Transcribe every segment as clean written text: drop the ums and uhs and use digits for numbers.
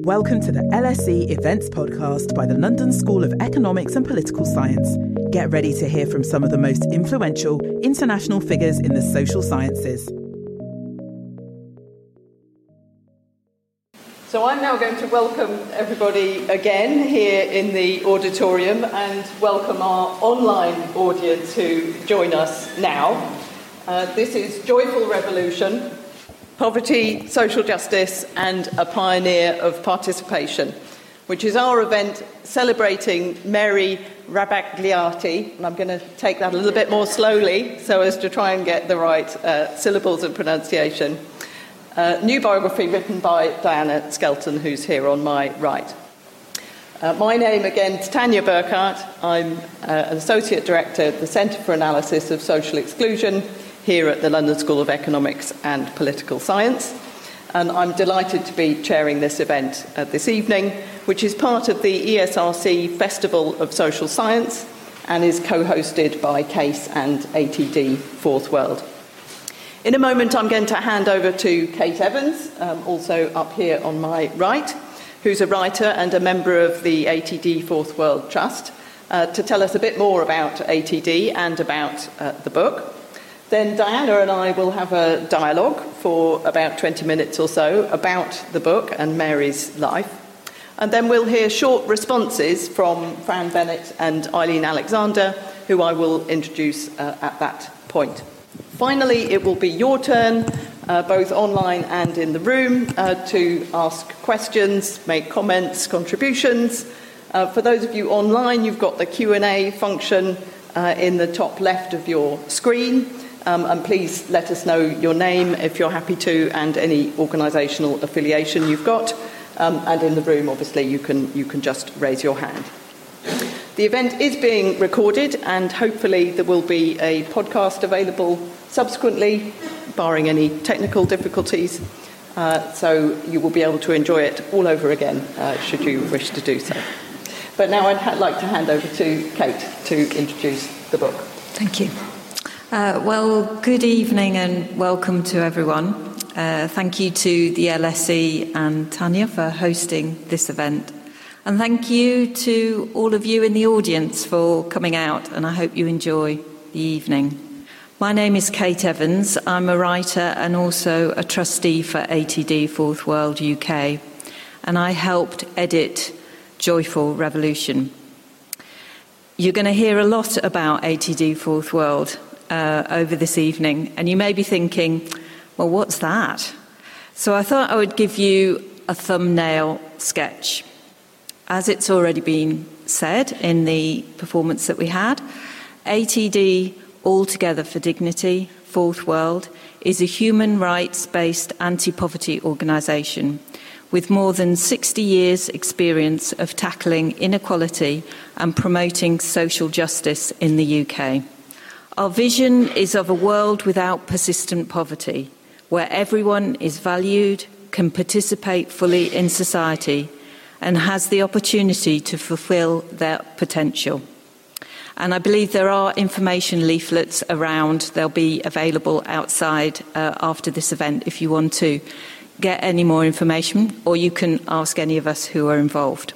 Welcome to the LSE Events Podcast by the London School of Economics and Political Science. Get ready to hear from some of the most influential international figures in the social sciences. So I'm now going to welcome everybody again here in the auditorium and welcome our online audience who join us now. This is Joyful Revolution, Poverty, Social Justice and a Pioneer of Participation, which is our event celebrating Mary Rabagliati, and I'm going to take that a little bit more slowly so as to try and get the right syllables and pronunciation. New biography written by Diana Skelton, who's here on my right. My name again is Tanya Burkhardt. I'm an Associate Director at the Centre for Analysis of Social Exclusion here at the London School of Economics and Political Science. And I'm delighted to be chairing this event this evening, which is part of the ESRC Festival of Social Science and is co-hosted by CASE and ATD Fourth World. In a moment, I'm going to hand over to Kate Evans, also up here on my right, who's a writer and a member of the ATD Fourth World Trust, to tell us a bit more about ATD and about the book. Then Diana and I will have a dialogue for about 20 minutes or so about the book and Mary's life. And then we'll hear short responses from Fran Bennett and Eileen Alexander, who I will introduce at that point. Finally, it will be your turn, both online and in the room, to ask questions, make comments, contributions. For those of you online, you've got the Q&A function in the top left of your screen. And please let us know your name if you're happy to, and any organisational affiliation you've got. And in the room, obviously, you can just raise your hand. The event is being recorded, and hopefully there will be a podcast available subsequently, barring any technical difficulties. So you will be able to enjoy it all over again, should you wish to do so. But now I'd like to hand over to Kate to introduce the book. Thank you. Well, good evening and welcome to everyone. Thank you to the LSE and Tanya for hosting this event. And thank you to all of you in the audience for coming out, and I hope you enjoy the evening. My name is Kate Evans. I'm a writer and also a trustee for ATD Fourth World UK, and I helped edit Joyful Revolution. You're going to hear a lot about ATD Fourth World over this evening, and you may be thinking, well, what's that? So I thought I would give you a thumbnail sketch. As it's already been said in the performance that we had, ATD, All Together for Dignity, Fourth World, is a human rights-based anti-poverty organisation with more than 60 years' experience of tackling inequality and promoting social justice in the UK. Our vision is of a world without persistent poverty, where everyone is valued, can participate fully in society, and has the opportunity to fulfil their potential. And I believe there are information leaflets around. They'll be available outside after this event if you want to get any more information, or you can ask any of us who are involved.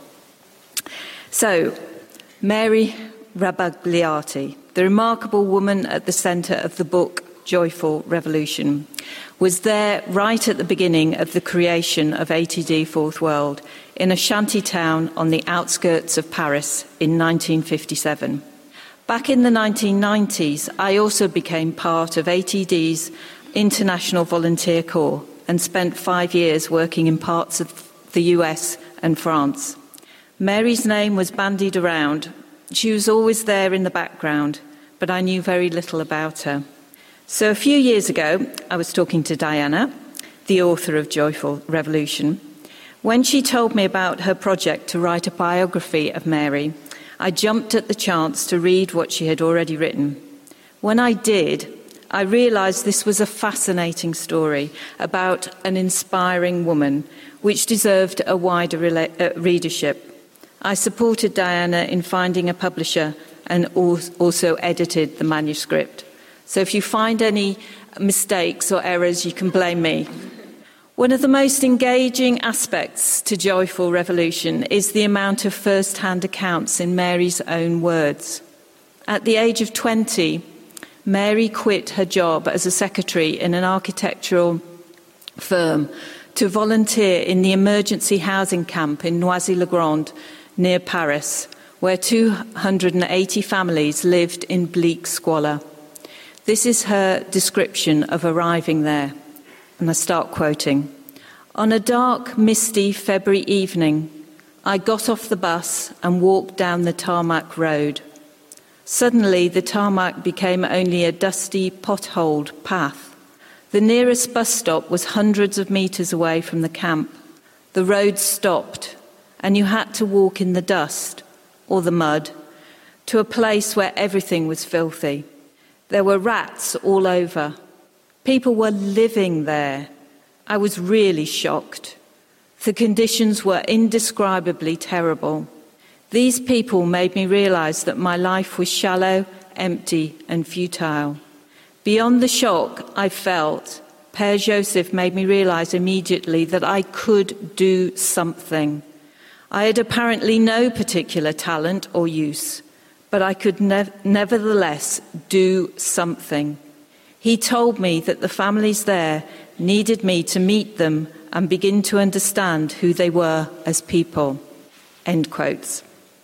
So, Mary Rabagliati, the remarkable woman at the centre of the book Joyful Revolution, was there right at the beginning of the creation of ATD Fourth World in a shanty town on the outskirts of Paris in 1957. Back in the 1990s, I also became part of ATD's International Volunteer Corps and spent 5 years working in parts of the US and France. Mary's name was bandied around. She was always there in the background, but I knew very little about her. So a few years ago, I was talking to Diana, the author of Joyful Revolution. When she told me about her project to write a biography of Mary, I jumped at the chance to read what she had already written. When I did, I realised this was a fascinating story about an inspiring woman, which deserved a wider readership. I supported Diana in finding a publisher and also edited the manuscript. So if you find any mistakes or errors, you can blame me. One of the most engaging aspects to Joyful Revolution is the amount of first-hand accounts in Mary's own words. At the age of 20, Mary quit her job as a secretary in an architectural firm to volunteer in the emergency housing camp in Noisy-le-Grand, near Paris, where 280 families lived in bleak squalor. This is her description of arriving there. And I start quoting. "On a dark, misty February evening, I got off the bus and walked down the tarmac road. Suddenly, the tarmac became only a dusty, potholed path. The nearest bus stop was hundreds of meters away from the camp. The road stopped, and you had to walk in the dust, or the mud, to a place where everything was filthy. There were rats all over. People were living there. I was really shocked. The conditions were indescribably terrible. These people made me realize that my life was shallow, empty, and futile. Beyond the shock I felt, Père Joseph made me realize immediately that I could do something. I had apparently no particular talent or use, but I could nevertheless do something. He told me that the families there needed me to meet them and begin to understand who they were as people." End quotes.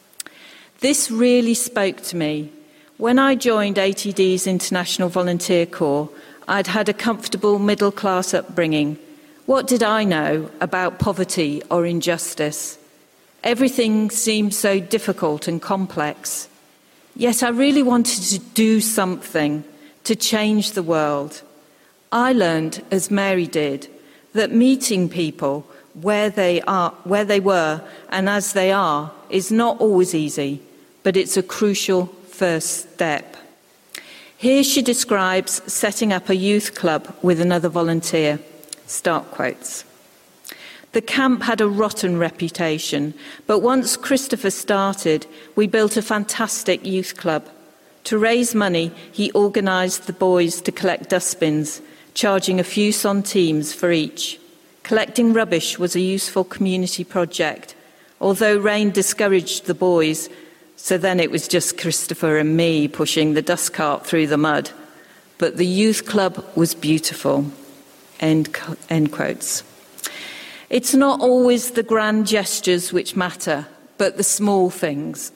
This really spoke to me. When I joined ATD's International Volunteer Corps, I'd had a comfortable middle-class upbringing. What did I know about poverty or injustice? Everything seemed so difficult and complex. Yet I really wanted to do something to change the world. I learned, as Mary did, that meeting people where they were and as they are is not always easy, but it's a crucial first step. Here she describes setting up a youth club with another volunteer. Start quotes. "The camp had a rotten reputation, but once Christopher started, we built a fantastic youth club. To raise money, he organised the boys to collect dustbins, charging a few centimes for each. Collecting rubbish was a useful community project, although rain discouraged the boys, so then it was just Christopher and me pushing the dust cart through the mud. But the youth club was beautiful." End quotes. It's not always the grand gestures which matter, but the small things.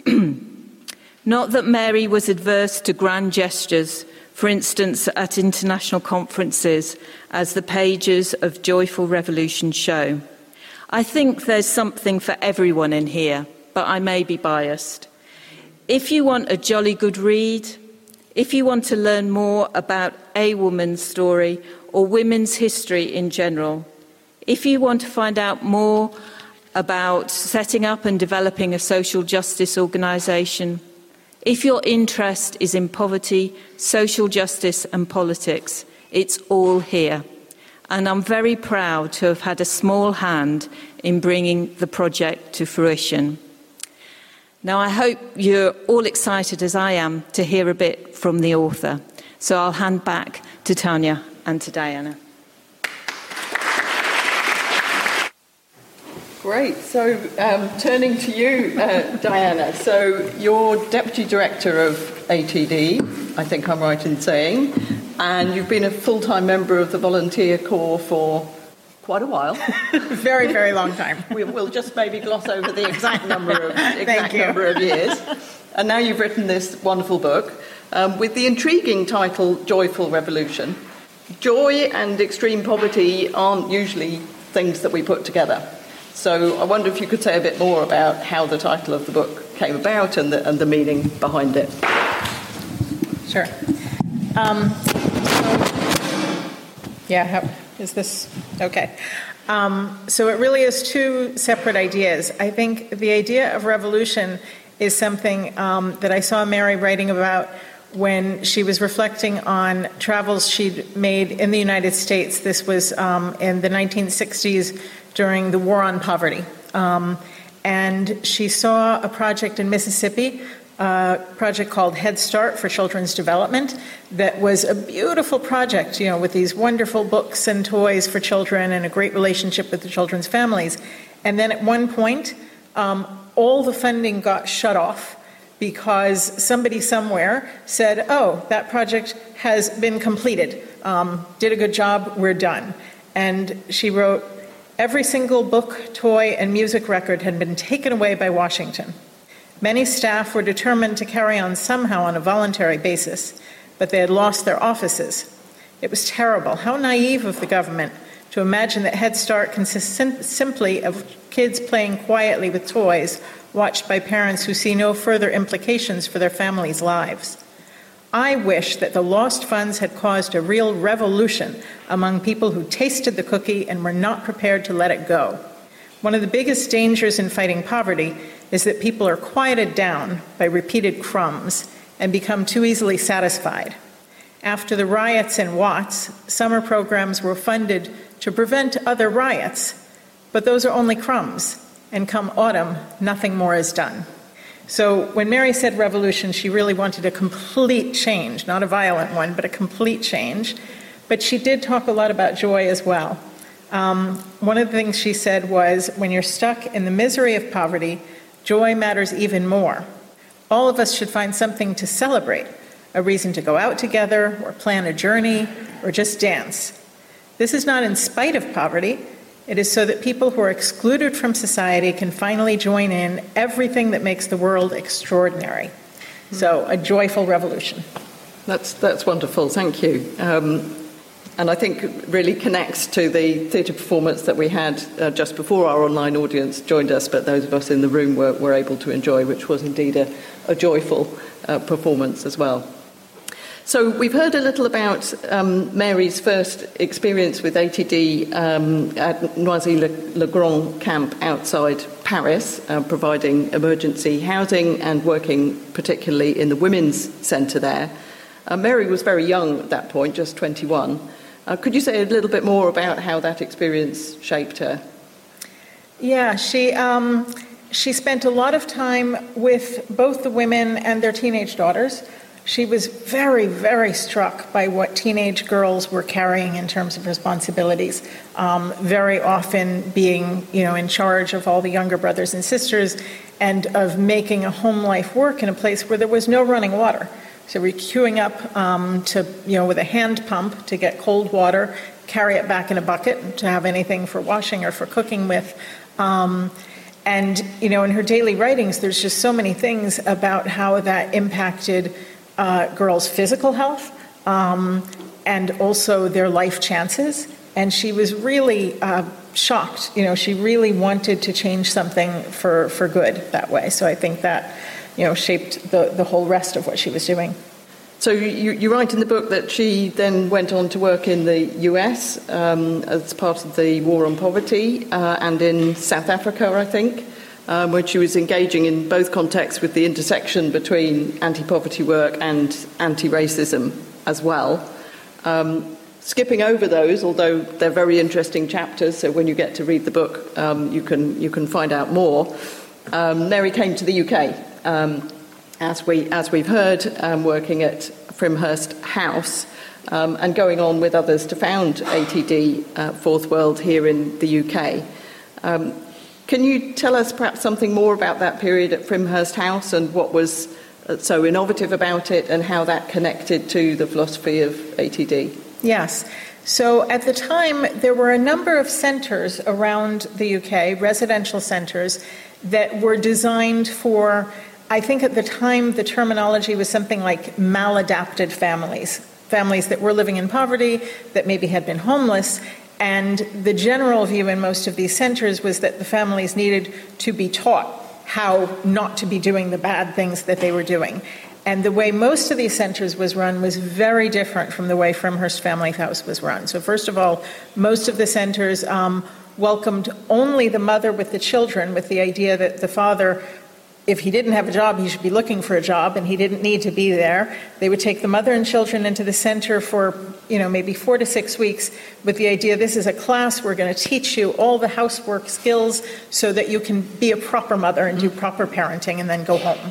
Not that Mary was adverse to grand gestures, for instance, at international conferences, as the pages of Joyful Revolution show. I think there's something for everyone in here, but I may be biased. If you want a jolly good read, if you want to learn more about a woman's story or women's history in general, if you want to find out more about setting up and developing a social justice organisation, if your interest is in poverty, social justice and politics, it's all here. And I'm very proud to have had a small hand in bringing the project to fruition. Now, I hope you're all excited, as I am, to hear a bit from the author. So I'll hand back to Tanya and to Diana. Great. So turning to you, Diana. So you're Deputy Director of ATD, I think I'm right in saying, and you've been a full-time member of the Volunteer Corps for quite a while. Very, very long time. We'll just maybe gloss over the exact number of years. And now you've written this wonderful book with the intriguing title, Joyful Revolution. Joy and extreme poverty aren't usually things that we put together. So I wonder if you could say a bit more about how the title of the book came about and the meaning behind it. Sure. Is this okay? So it really is two separate ideas. I think the idea of revolution is something that I saw Mary writing about when she was reflecting on travels she'd made in the United States. This was in the 1960s during the War on Poverty. And she saw a project in Mississippi a project called Head Start for Children's Development that was a beautiful project, with these wonderful books and toys for children and a great relationship with the children's families. And then at one point, all the funding got shut off because somebody somewhere said, oh, that project has been completed, did a good job, we're done. And she wrote, every single book, toy, and music record had been taken away by Washington. Many staff were determined to carry on somehow on a voluntary basis, but they had lost their offices. It was terrible. How naive of the government to imagine that Head Start consists simply of kids playing quietly with toys, watched by parents who see no further implications for their families' lives. I wish that the lost funds had caused a real revolution among people who tasted the cookie and were not prepared to let it go. One of the biggest dangers in fighting poverty is that people are quieted down by repeated crumbs and become too easily satisfied. After the riots in Watts, summer programs were funded to prevent other riots, but those are only crumbs, and come autumn, nothing more is done. So when Mary said revolution, she really wanted a complete change, not a violent one, but a complete change. But she did talk a lot about joy as well. One of the things she said was, when you're stuck in the misery of poverty, joy matters even more. All of us should find something to celebrate, a reason to go out together, or plan a journey, or just dance. This is not in spite of poverty. It is so that people who are excluded from society can finally join in everything that makes the world extraordinary. So, a joyful revolution. That's wonderful, thank you. And I think it really connects to the theatre performance that we had just before our online audience joined us, but those of us in the room were able to enjoy, which was indeed a joyful performance as well. So we've heard a little about Mary's first experience with ATD at Noisy-le-Grand camp outside Paris, providing emergency housing and working particularly in the women's centre there. Mary was very young at that point, just 21. Could you say a little bit more about how that experience shaped her? Yeah, she spent a lot of time with both the women and their teenage daughters. She was very, very struck by what teenage girls were carrying in terms of responsibilities, very often being, in charge of all the younger brothers and sisters and of making a home life work in a place where there was no running water. So we're queuing up with a hand pump to get cold water, carry it back in a bucket to have anything for washing or for cooking with. And in her daily writings, there's just so many things about how that impacted girls' physical health and also their life chances. And she was really shocked. She really wanted to change something for good that way. So I think that, shaped the whole rest of what she was doing. So you write in the book that she then went on to work in the US as part of the War on Poverty and in South Africa, I think, where she was engaging in both contexts with the intersection between anti-poverty work and anti-racism as well. Skipping over those, although they're very interesting chapters, so when you get to read the book, you can find out more. Mary came to the UK, as we've heard, working at Frimhurst House, and going on with others to found ATD Fourth World here in the UK. Can you tell us perhaps something more about that period at Frimhurst House and what was so innovative about it and how that connected to the philosophy of ATD? Yes. So at the time, there were a number of centres around the UK, residential centres, that were designed for, I think at the time the terminology was something like maladapted families, families that were living in poverty, that maybe had been homeless. And the general view in most of these centres was that the families needed to be taught how not to be doing the bad things that they were doing. And the way most of these centres was run was very different from the way Frimhurst Family House was run. So first of all, most of the centres welcomed only the mother with the children, with the idea that the father, if he didn't have a job, he should be looking for a job, and he didn't need to be there. They would take the mother and children into the center for, maybe 4 to 6 weeks with the idea, this is a class, we're going to teach you all the housework skills so that you can be a proper mother and do proper parenting and then go home.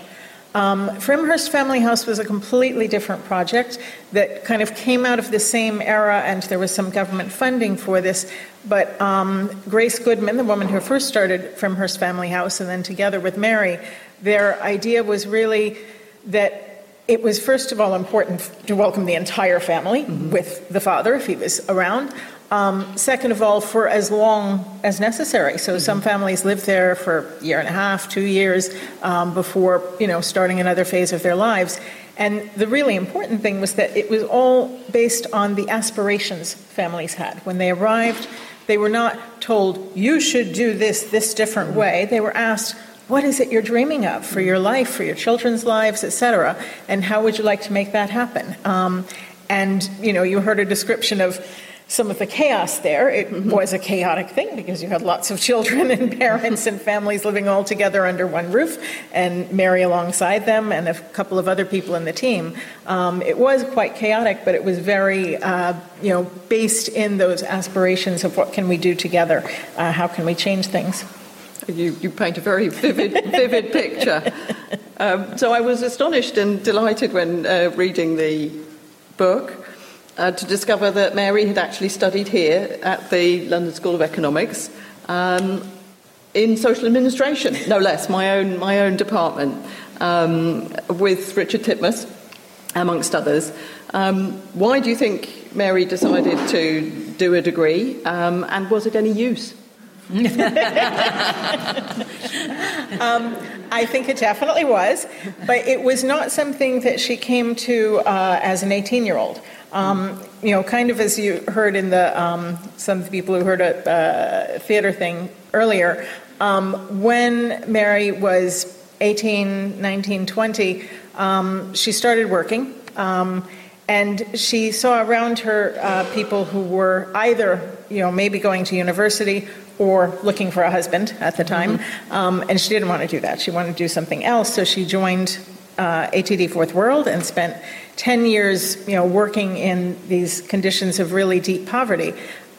Frimhurst Family House was a completely different project that kind of came out of the same era, and there was some government funding for this. But Grace Goodman, the woman who first started Frimhurst Family House, and then together with Mary, their idea was really that it was, first of all, important to welcome the entire family with the father, if he was around. Second of all, for as long as necessary. So some families live there for a year and a half, 2 years before, starting another phase of their lives. And the really important thing was that it was all based on the aspirations families had. When they arrived, they were not told, you should do this different way. They were asked, what is it you're dreaming of for your life, for your children's lives, et cetera, and how would you like to make that happen? You heard a description of some of the chaos there. It was a chaotic thing because you had lots of children and parents and families living all together under one roof, and Mary alongside them and a couple of other people in the team. It was quite chaotic, but it was very, based in those aspirations of what can we do together? How can we change things? You paint a very vivid picture. So I was astonished and delighted when reading the book to discover that Mary had actually studied here at the London School of Economics in social administration, no less, my own department, with Richard Titmuss, amongst others. Why do you think Mary decided to do a degree, and was it any use? I think it definitely was, but it was not something that she came to as an 18-year-old. Kind of as you heard in the some people who heard a theater thing earlier, when Mary was 18, 19, 20, she started working, and she saw around her people who were either, maybe going to university or looking for a husband at the time, and she didn't want to do that. She wanted to do something else, so she joined ATD Fourth World and spent 10 years, working in these conditions of really deep poverty.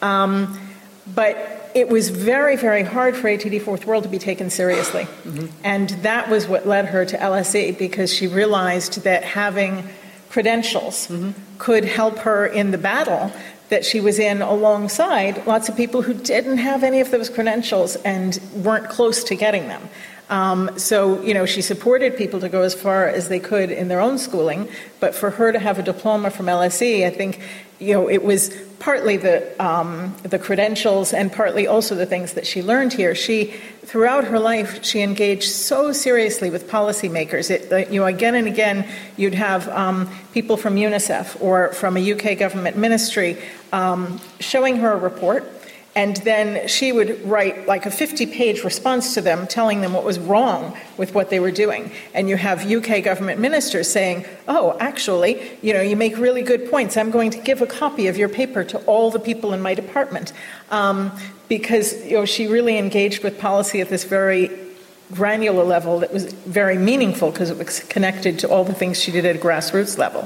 But it was very, very hard for ATD Fourth World to be taken seriously. And that was what led her to LSE, because she realized that having credentials could help her in the battle that she was in alongside lots of people who didn't have any of those credentials and weren't close to getting them. So, she supported people to go as far as they could in their own schooling, but for her to have a diploma from LSE, I think, it was partly the credentials and partly also the things that she learned here. Throughout her life, she engaged so seriously with policymakers. Again and again, you'd have people from UNICEF or from a UK government ministry showing her a report. And then she would write like a 50-page response to them, telling them what was wrong with what they were doing. And you have UK government ministers saying, oh, actually, you make really good points. I'm going to give a copy of your paper to all the people in my department. Because, she really engaged with policy at this very granular level that was very meaningful because it was connected to all the things she did at a grassroots level.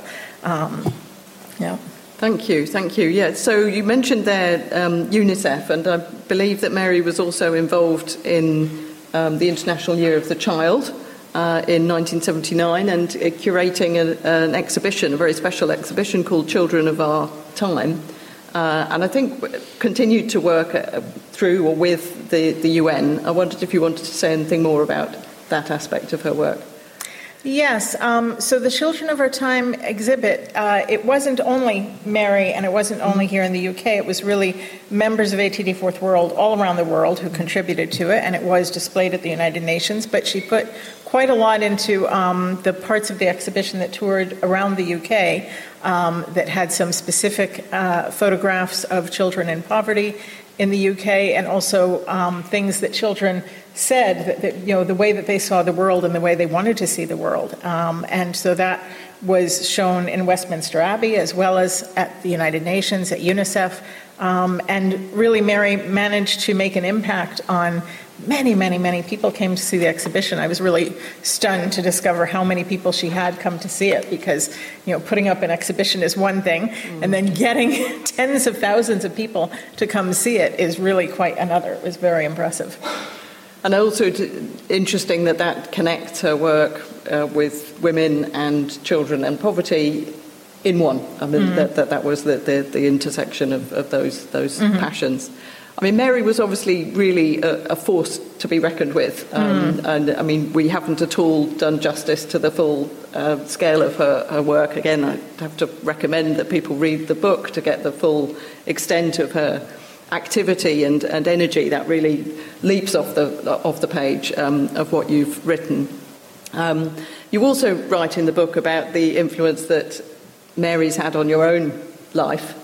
Thank you. Yeah, so you mentioned there UNICEF, and I believe that Mary was also involved in the International Year of the Child in 1979 and curating an exhibition, a very special exhibition called Children of Our Time, and I think continued to work through or with the UN. I wondered if you wanted to say anything more about that aspect of her work. Yes. So the Children of Our Time exhibit, it wasn't only Mary and it wasn't only here in the UK. It was really members of ATD Fourth World all around the world who contributed to it, and it was displayed at the United Nations. But she put quite a lot into the parts of the exhibition that toured around the UK that had some specific photographs of children in poverty in the UK, and also things that children said that the way that they saw the world and the way they wanted to see the world. And so that was shown in Westminster Abbey as well as at the United Nations, at UNICEF. And really Mary managed to make an impact on many, many, many people came to see the exhibition. I was really stunned to discover how many people she had come to see it, because, putting up an exhibition is one thing, and then getting tens of thousands of people to come see it is really quite another. It was very impressive. And also interesting that connects her work with women and children and poverty in one. I mean, that was the intersection of those passions. I mean, Mary was obviously really a force to be reckoned with. And, I mean, we haven't at all done justice to the full scale of her work. Again, I have to recommend that people read the book to get the full extent of her activity and energy that really leaps off the page of what you've written. You also write in the book about the influence that Mary's had on your own life,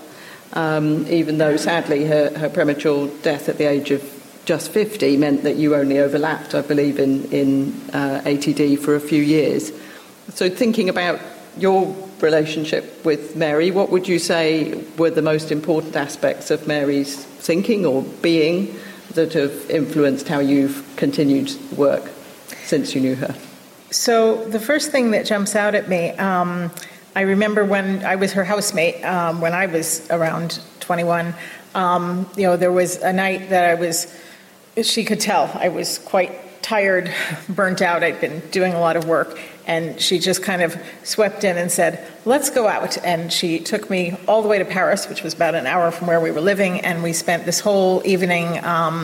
even though sadly her premature death at the age of just 50 meant that you only overlapped, I believe, in ATD for a few years. So thinking about your relationship with Mary, what would you say were the most important aspects of Mary's thinking or being that have influenced how you've continued work since you knew her? So the first thing that jumps out at me, I remember when I was her housemate, when I was around 21, there was a night that she could tell I was quite tired, burnt out. I'd been doing a lot of work. And she just kind of swept in and said, let's go out. And she took me all the way to Paris, which was about an hour from where we were living. And we spent this whole evening,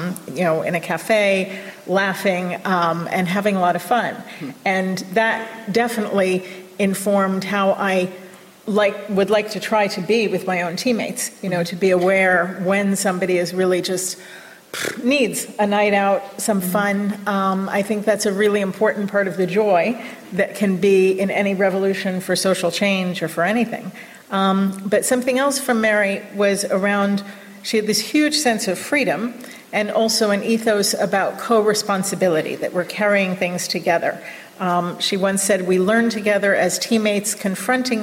in a cafe, laughing and having a lot of fun. And that definitely informed how I would like to try to be with my own teammates, to be aware when somebody is really just needs a night out, some fun. I think that's a really important part of the joy that can be in any revolution for social change or for anything. But something else from Mary was around, she had this huge sense of freedom and also an ethos about co-responsibility, that we're carrying things together. She once said, we learn together as teammates, confronting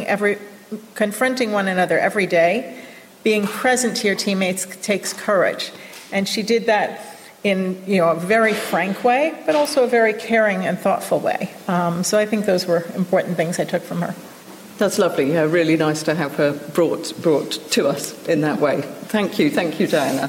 one another every day. Being present to your teammates takes courage. And she did that in a very frank way, but also a very caring and thoughtful way. So I think those were important things I took from her. That's lovely. Yeah, really nice to have her brought to us in that way. Thank you, Diana.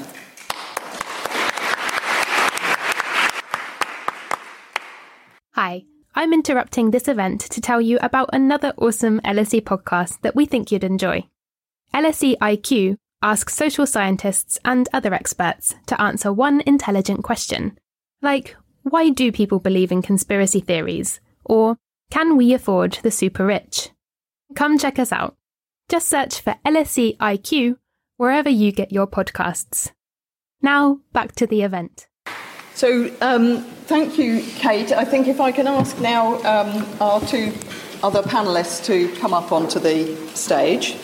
Hi, I'm interrupting this event to tell you about another awesome LSE podcast that we think you'd enjoy. LSE IQ asks social scientists and other experts to answer one intelligent question, like, why do people believe in conspiracy theories? Or, can we afford the super rich? Come check us out. Just search for LSE IQ wherever you get your podcasts. Now, back to the event. So, thank you, Kate. I think if I can ask now our two other panellists to come up onto the stage.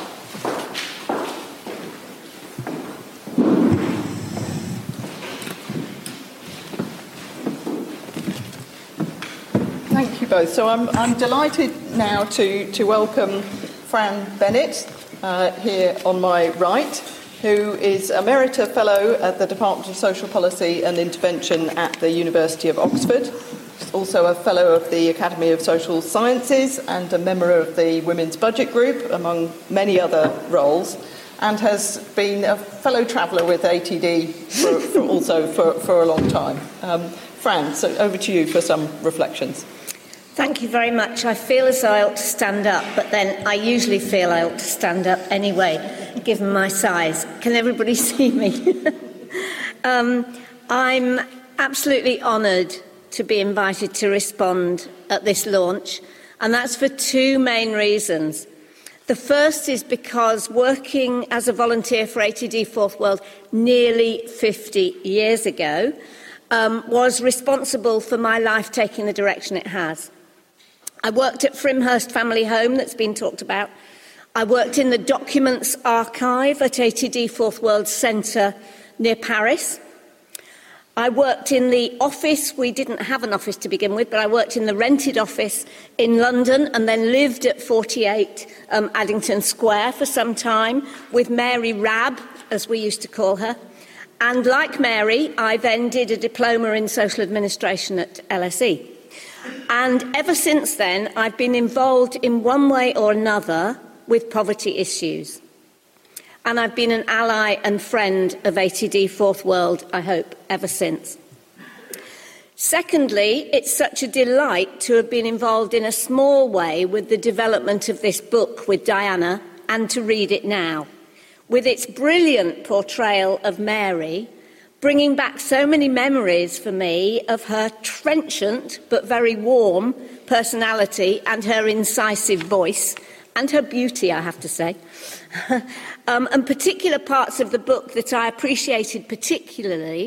Thank you both. So I'm delighted now to welcome Fran Bennett here on my right, who is Emerita Fellow at the Department of Social Policy and Intervention at the University of Oxford. She's also a Fellow of the Academy of Social Sciences and a member of the Women's Budget Group, among many other roles, and has been a fellow traveller with ATD for a long time. Fran, so over to you for some reflections. Thank you very much. I feel as though I ought to stand up, but then I usually feel I ought to stand up anyway, given my size. Can everybody see me? I'm absolutely honoured to be invited to respond at this launch, and that's for two main reasons. The first is because working as a volunteer for ATD Fourth World nearly 50 years ago was responsible for my life taking the direction it has. I worked at Frimhurst Family Home, that's been talked about. I worked in the Documents Archive at ATD Fourth World Centre near Paris. I worked in the office, we didn't have an office to begin with, but I worked in the rented office in London and then lived at 48 Addington Square for some time with Mary Rabb, as we used to call her. And like Mary, I then did a diploma in social administration at LSE. And ever since then, I've been involved in one way or another with poverty issues. And I've been an ally and friend of ATD Fourth World, I hope, ever since. Secondly, it's such a delight to have been involved in a small way with the development of this book with Diana and to read it now, with its brilliant portrayal of Mary, bringing back so many memories for me of her trenchant but very warm personality and her incisive voice and her beauty, I have to say. And particular parts of the book that I appreciated particularly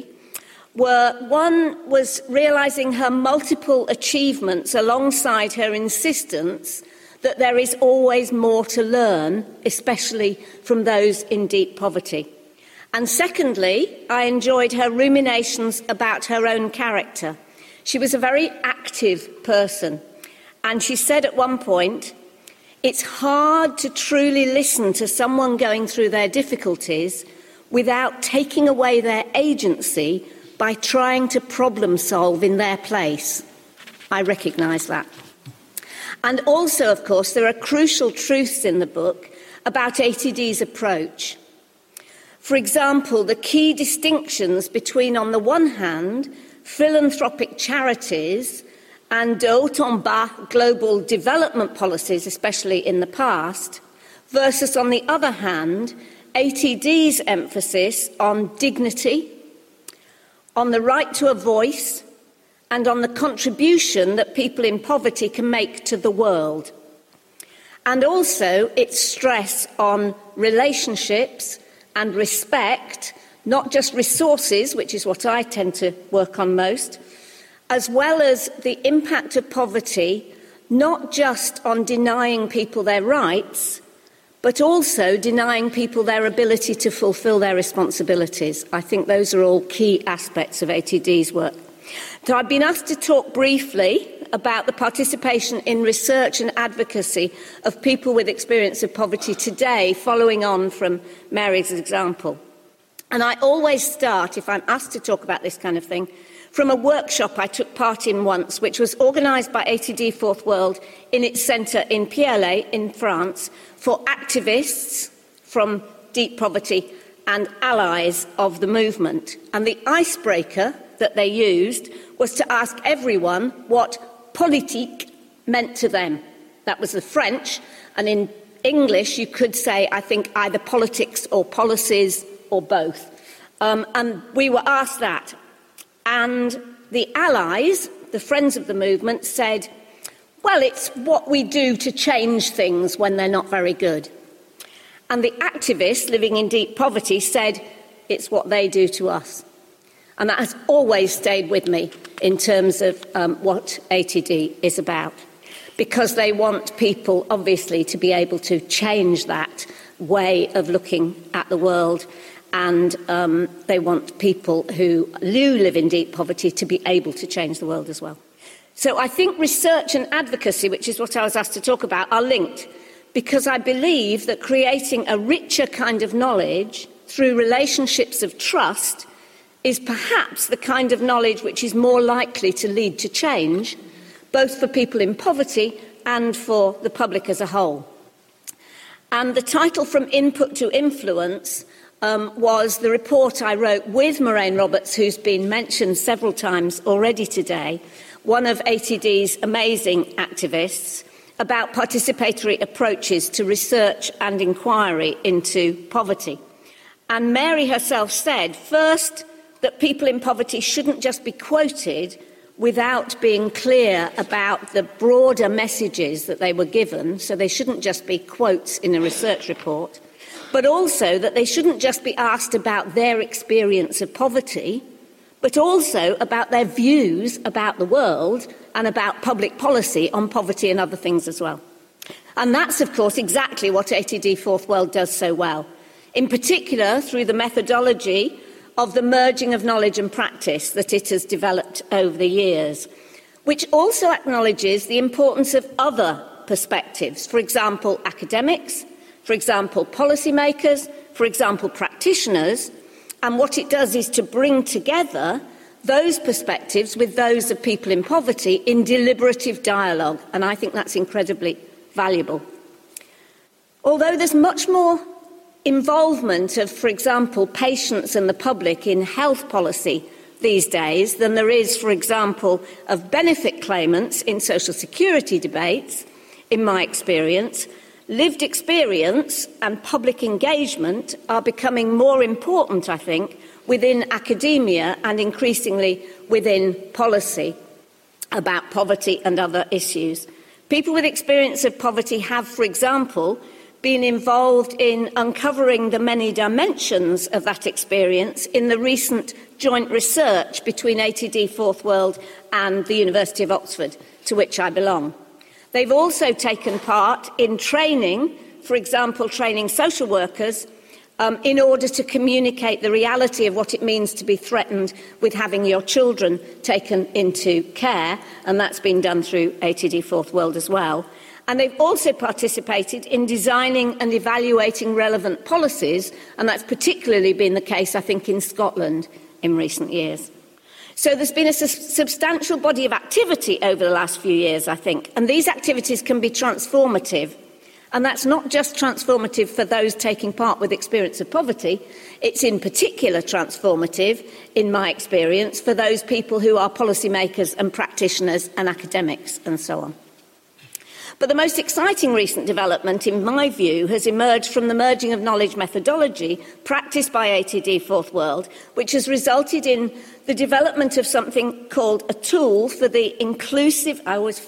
one was realising her multiple achievements alongside her insistence that there is always more to learn, especially from those in deep poverty. And secondly, I enjoyed her ruminations about her own character. She was a very active person, and she said at one point, "It's hard to truly listen to someone going through their difficulties without taking away their agency by trying to problem solve in their place." I recognise that. And also, of course, there are crucial truths in the book about ATD's approach. For example, the key distinctions between, on the one hand, philanthropic charities and de haut en bas global development policies, especially in the past, versus, on the other hand, ATD's emphasis on dignity, on the right to a voice, and on the contribution that people in poverty can make to the world. And also its stress on relationships and respect, not just resources, which is what I tend to work on most, as well as the impact of poverty, not just on denying people their rights, but also denying people their ability to fulfil their responsibilities. I think those are all key aspects of ATD's work. So I've been asked to talk briefly about the participation in research and advocacy of people with experience of poverty today, following on from Mary's example. And I always start, if I'm asked to talk about this kind of thing, from a workshop I took part in once, which was organised by ATD Fourth World in its centre in Pierre in France for activists from deep poverty and allies of the movement. And the icebreaker that they used was to ask everyone what politique meant to them. That was the French, and in English you could say, I think, either politics or policies or both. And we were asked that. And the allies, the friends of the movement, said, well, it's what we do to change things when they're not very good. And the activists living in deep poverty said, it's what they do to us. And that has always stayed with me in terms of what ATD is about, because they want people, obviously, to be able to change that way of looking at the world, and they want people who do live in deep poverty to be able to change the world as well. So I think research and advocacy, which is what I was asked to talk about, are linked, because I believe that creating a richer kind of knowledge through relationships of trust is perhaps the kind of knowledge which is more likely to lead to change, both for people in poverty and for the public as a whole. And the title From Input to Influence was the report I wrote with Moraine Roberts, who's been mentioned several times already today, one of ATD's amazing activists, about participatory approaches to research and inquiry into poverty. And Mary herself said, first, that people in poverty shouldn't just be quoted without being clear about the broader messages that they were given, so they shouldn't just be quotes in a research report, but also that they shouldn't just be asked about their experience of poverty, but also about their views about the world and about public policy on poverty and other things as well. And that's, of course, exactly what ATD Fourth World does so well, in particular through the methodology of the merging of knowledge and practice that it has developed over the years, which also acknowledges the importance of other perspectives, for example, academics, for example, policymakers, for example, practitioners, and what it does is to bring together those perspectives with those of people in poverty in deliberative dialogue, and I think that's incredibly valuable. Although there's much more involvement of, for example, patients and the public in health policy these days than there is, for example, of benefit claimants in social security debates, in my experience. Lived experience and public engagement are becoming more important, I think, within academia and increasingly within policy about poverty and other issues. People with experience of poverty have, for example, been involved in uncovering the many dimensions of that experience in the recent joint research between ATD Fourth World and the University of Oxford, to which I belong. They've also taken part in training, for example, training social workers in order to communicate the reality of what it means to be threatened with having your children taken into care, and that's been done through ATD Fourth World as well. And they've also participated in designing and evaluating relevant policies, and that's particularly been the case, I think, in Scotland in recent years. So there's been a substantial body of activity over the last few years, I think, and these activities can be transformative. And that's not just transformative for those taking part with experience of poverty, it's in particular transformative, in my experience, for those people who are policymakers and practitioners and academics and so on. But the most exciting recent development, in my view, has emerged from the merging of knowledge methodology practiced by ATD Fourth World, which has resulted in the development of something called a tool for the inclusive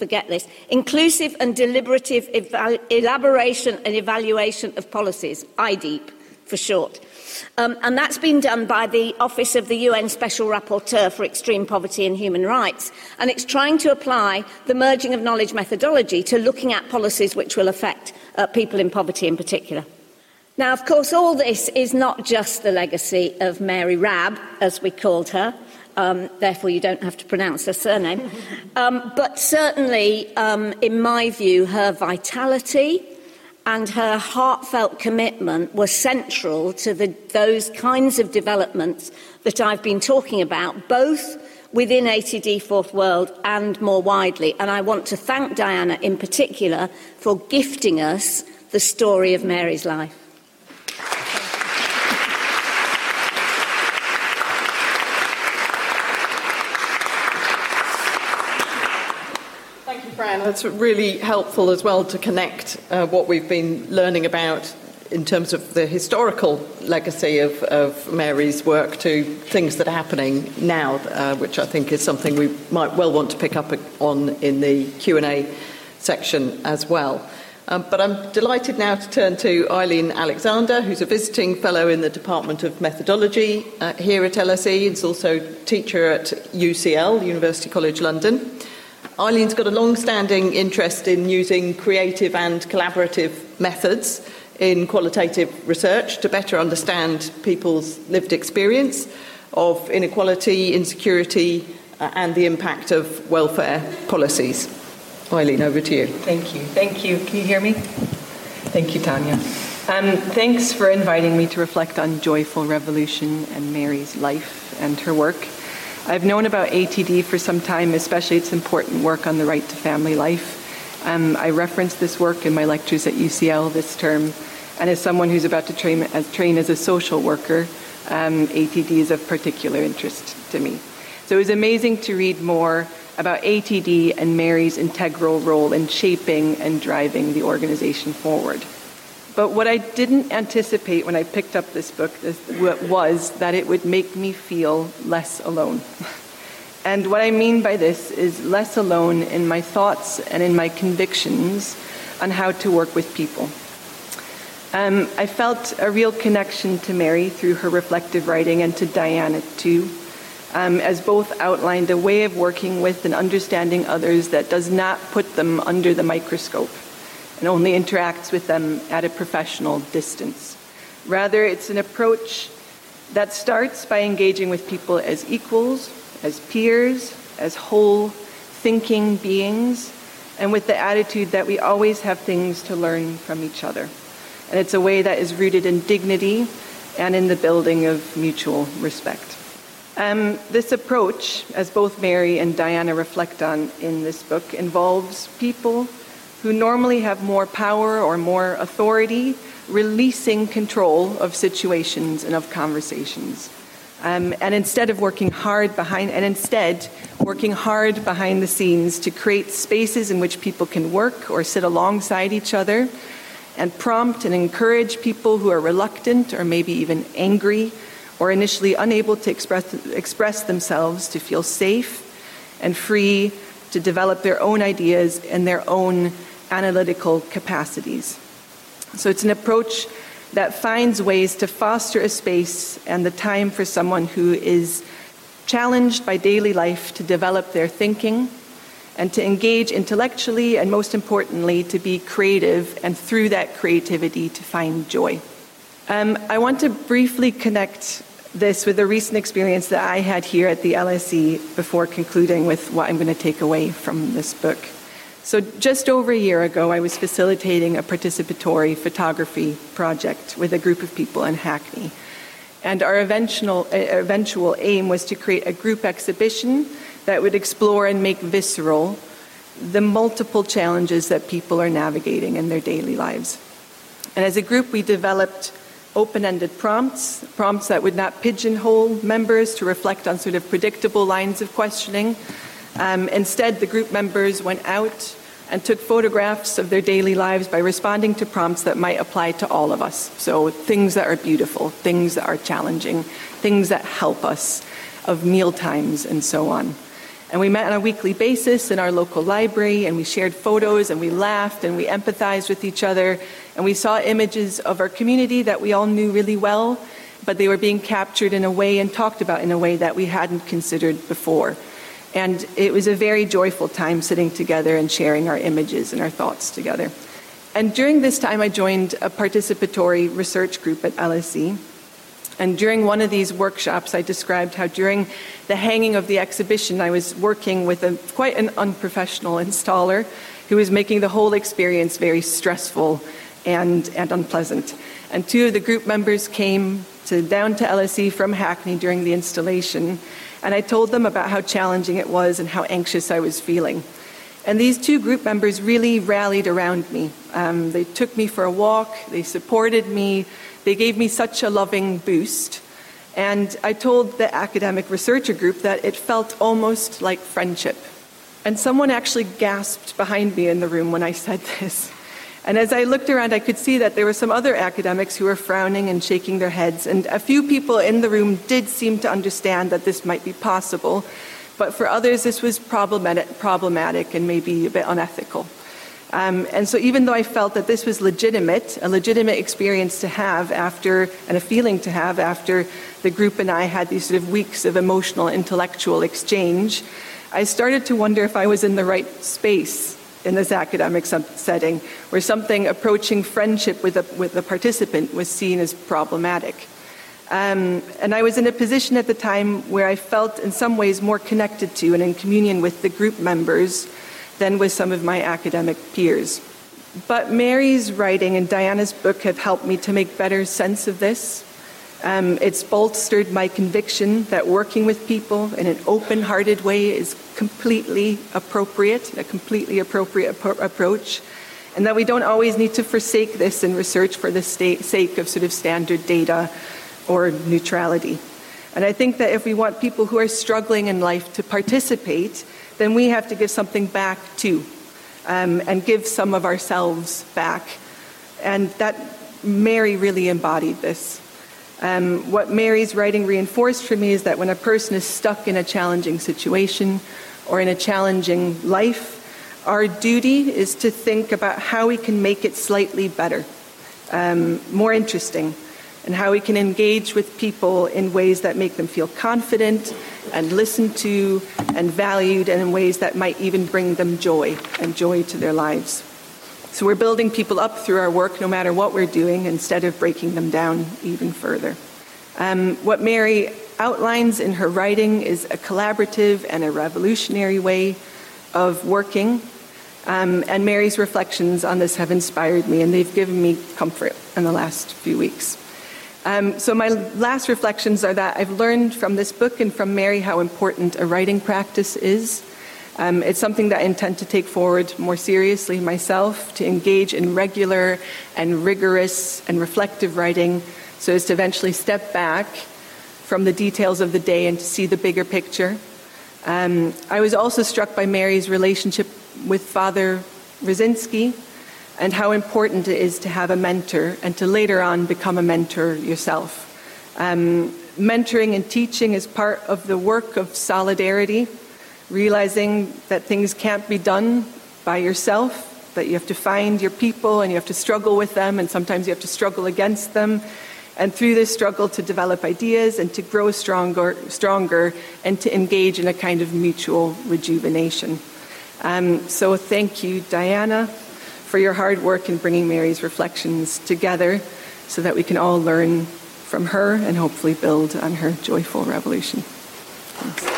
and deliberative elaboration and evaluation of policies, IDEEP for short. And that's been done by the Office of the UN Special Rapporteur for Extreme Poverty and Human Rights, and it's trying to apply the merging of knowledge methodology to looking at policies which will affect people in poverty in particular. Now, of course, all this is not just the legacy of Mary Rabb, as we called her, therefore you don't have to pronounce her surname, but certainly, in my view, her vitality and her heartfelt commitment were central to those kinds of developments that I've been talking about, both within ATD Fourth World and more widely. And I want to thank Diana in particular for gifting us the story of Mary's life. Fran, that's really helpful as well to connect what we've been learning about in terms of the historical legacy of Mary's work to things that are happening now, which I think is something we might well want to pick up on in the Q&A section as well. But I'm delighted now to turn to Eileen Alexander, who's a visiting fellow in the Department of Methodology here at LSE. Is also teacher at UCL, University College London. Eileen's got a long-standing interest in using creative and collaborative methods in qualitative research to better understand people's lived experience of inequality, insecurity, and the impact of welfare policies. Eileen, over to you. Thank you. Thank you. Can you hear me? Thank you, Tanya. Thanks for inviting me to reflect on Joyful Revolution and Mary's life and her work. I've known about ATD for some time, especially its important work on the right to family life. I referenced this work in my lectures at UCL this term, and as someone who's about to train as a social worker, ATD is of particular interest to me. So it was amazing to read more about ATD and Mary's integral role in shaping and driving the organization forward. But what I didn't anticipate when I picked up this book was that it would make me feel less alone. And what I mean by this is less alone in my thoughts and in my convictions on how to work with people. I felt a real connection to Mary through her reflective writing, and to Diana too, as both outlined a way of working with and understanding others that does not put them under the microscope and only interacts with them at a professional distance. Rather, it's an approach that starts by engaging with people as equals, as peers, as whole, thinking beings, and with the attitude that we always have things to learn from each other. And it's a way that is rooted in dignity and in the building of mutual respect. This approach, as both Mary and Diana reflect on in this book, involves people who normally have more power or more authority, releasing control of situations and of conversations. and instead working hard behind the scenes to create spaces in which people can work or sit alongside each other and prompt and encourage people who are reluctant or maybe even angry or initially unable to express themselves to feel safe and free to develop their own ideas and their own analytical capacities. So it's an approach that finds ways to foster a space and the time for someone who is challenged by daily life to develop their thinking and to engage intellectually and, most importantly, to be creative and through that creativity to find joy. I want to briefly connect this with a recent experience that I had here at the LSE before concluding with what I'm going to take away from this book. So just over a year ago, I was facilitating a participatory photography project with a group of people in Hackney. And our eventual aim was to create a group exhibition that would explore and make visceral the multiple challenges that people are navigating in their daily lives. And as a group, we developed open-ended prompts that would not pigeonhole members to reflect on sort of predictable lines of questioning. Instead, the group members went out and took photographs of their daily lives by responding to prompts that might apply to all of us. So things that are beautiful, things that are challenging, things that help us, of meal times and so on. And we met on a weekly basis in our local library, and we shared photos, and we laughed, and we empathized with each other, and we saw images of our community that we all knew really well, but they were being captured in a way and talked about in a way that we hadn't considered before. And it was a very joyful time sitting together and sharing our images and our thoughts together. And during this time, I joined a participatory research group at LSE. And during one of these workshops, I described how during the hanging of the exhibition, I was working with quite an unprofessional installer who was making the whole experience very stressful and unpleasant. And two of the group members came down to LSE from Hackney during the installation, and I told them about how challenging it was and how anxious I was feeling. And these two group members really rallied around me. They took me for a walk, they supported me, they gave me such a loving boost. And I told the academic researcher group that it felt almost like friendship. And someone actually gasped behind me in the room when I said this. And as I looked around, I could see that there were some other academics who were frowning and shaking their heads. And a few people in the room did seem to understand that this might be possible. But for others, this was problematic and maybe a bit unethical. And so even though I felt that this was a legitimate experience to have after, and a feeling to have after the group and I had these sort of weeks of emotional, intellectual exchange, I started to wonder if I was in the right space in this academic setting, where something approaching friendship with a participant was seen as problematic. And I was in a position at the time where I felt in some ways more connected to and in communion with the group members than with some of my academic peers. But Mary's writing and Diana's book have helped me to make better sense of this. It's bolstered my conviction that working with people in an open-hearted way is a completely appropriate approach, and that we don't always need to forsake this in research for the sake of sort of standard data or neutrality. And I think that if we want people who are struggling in life to participate, then we have to give something back too, and give some of ourselves back. And that Mary really embodied this. What Mary's writing reinforced for me is that when a person is stuck in a challenging situation or in a challenging life, our duty is to think about how we can make it slightly better, more interesting, and how we can engage with people in ways that make them feel confident and listened to and valued, and in ways that might even bring them joy to their lives. So we're building people up through our work no matter what we're doing, instead of breaking them down even further. What Mary outlines in her writing is a collaborative and a revolutionary way of working. And Mary's reflections on this have inspired me, and they've given me comfort in the last few weeks. So my last reflections are that I've learned from this book and from Mary how important a writing practice is. It's something that I intend to take forward more seriously myself, to engage in regular and rigorous and reflective writing so as to eventually step back, from the details of the day and to see the bigger picture. I was also struck by Mary's relationship with Father Rosinsky and how important it is to have a mentor and to later on become a mentor yourself. Mentoring and teaching is part of the work of solidarity, realizing that things can't be done by yourself, that you have to find your people and you have to struggle with them, and sometimes you have to struggle against them. And through this struggle to develop ideas and to grow stronger and to engage in a kind of mutual rejuvenation. So thank you, Diana, for your hard work in bringing Mary's reflections together so that we can all learn from her and hopefully build on her joyful revolution. Thanks.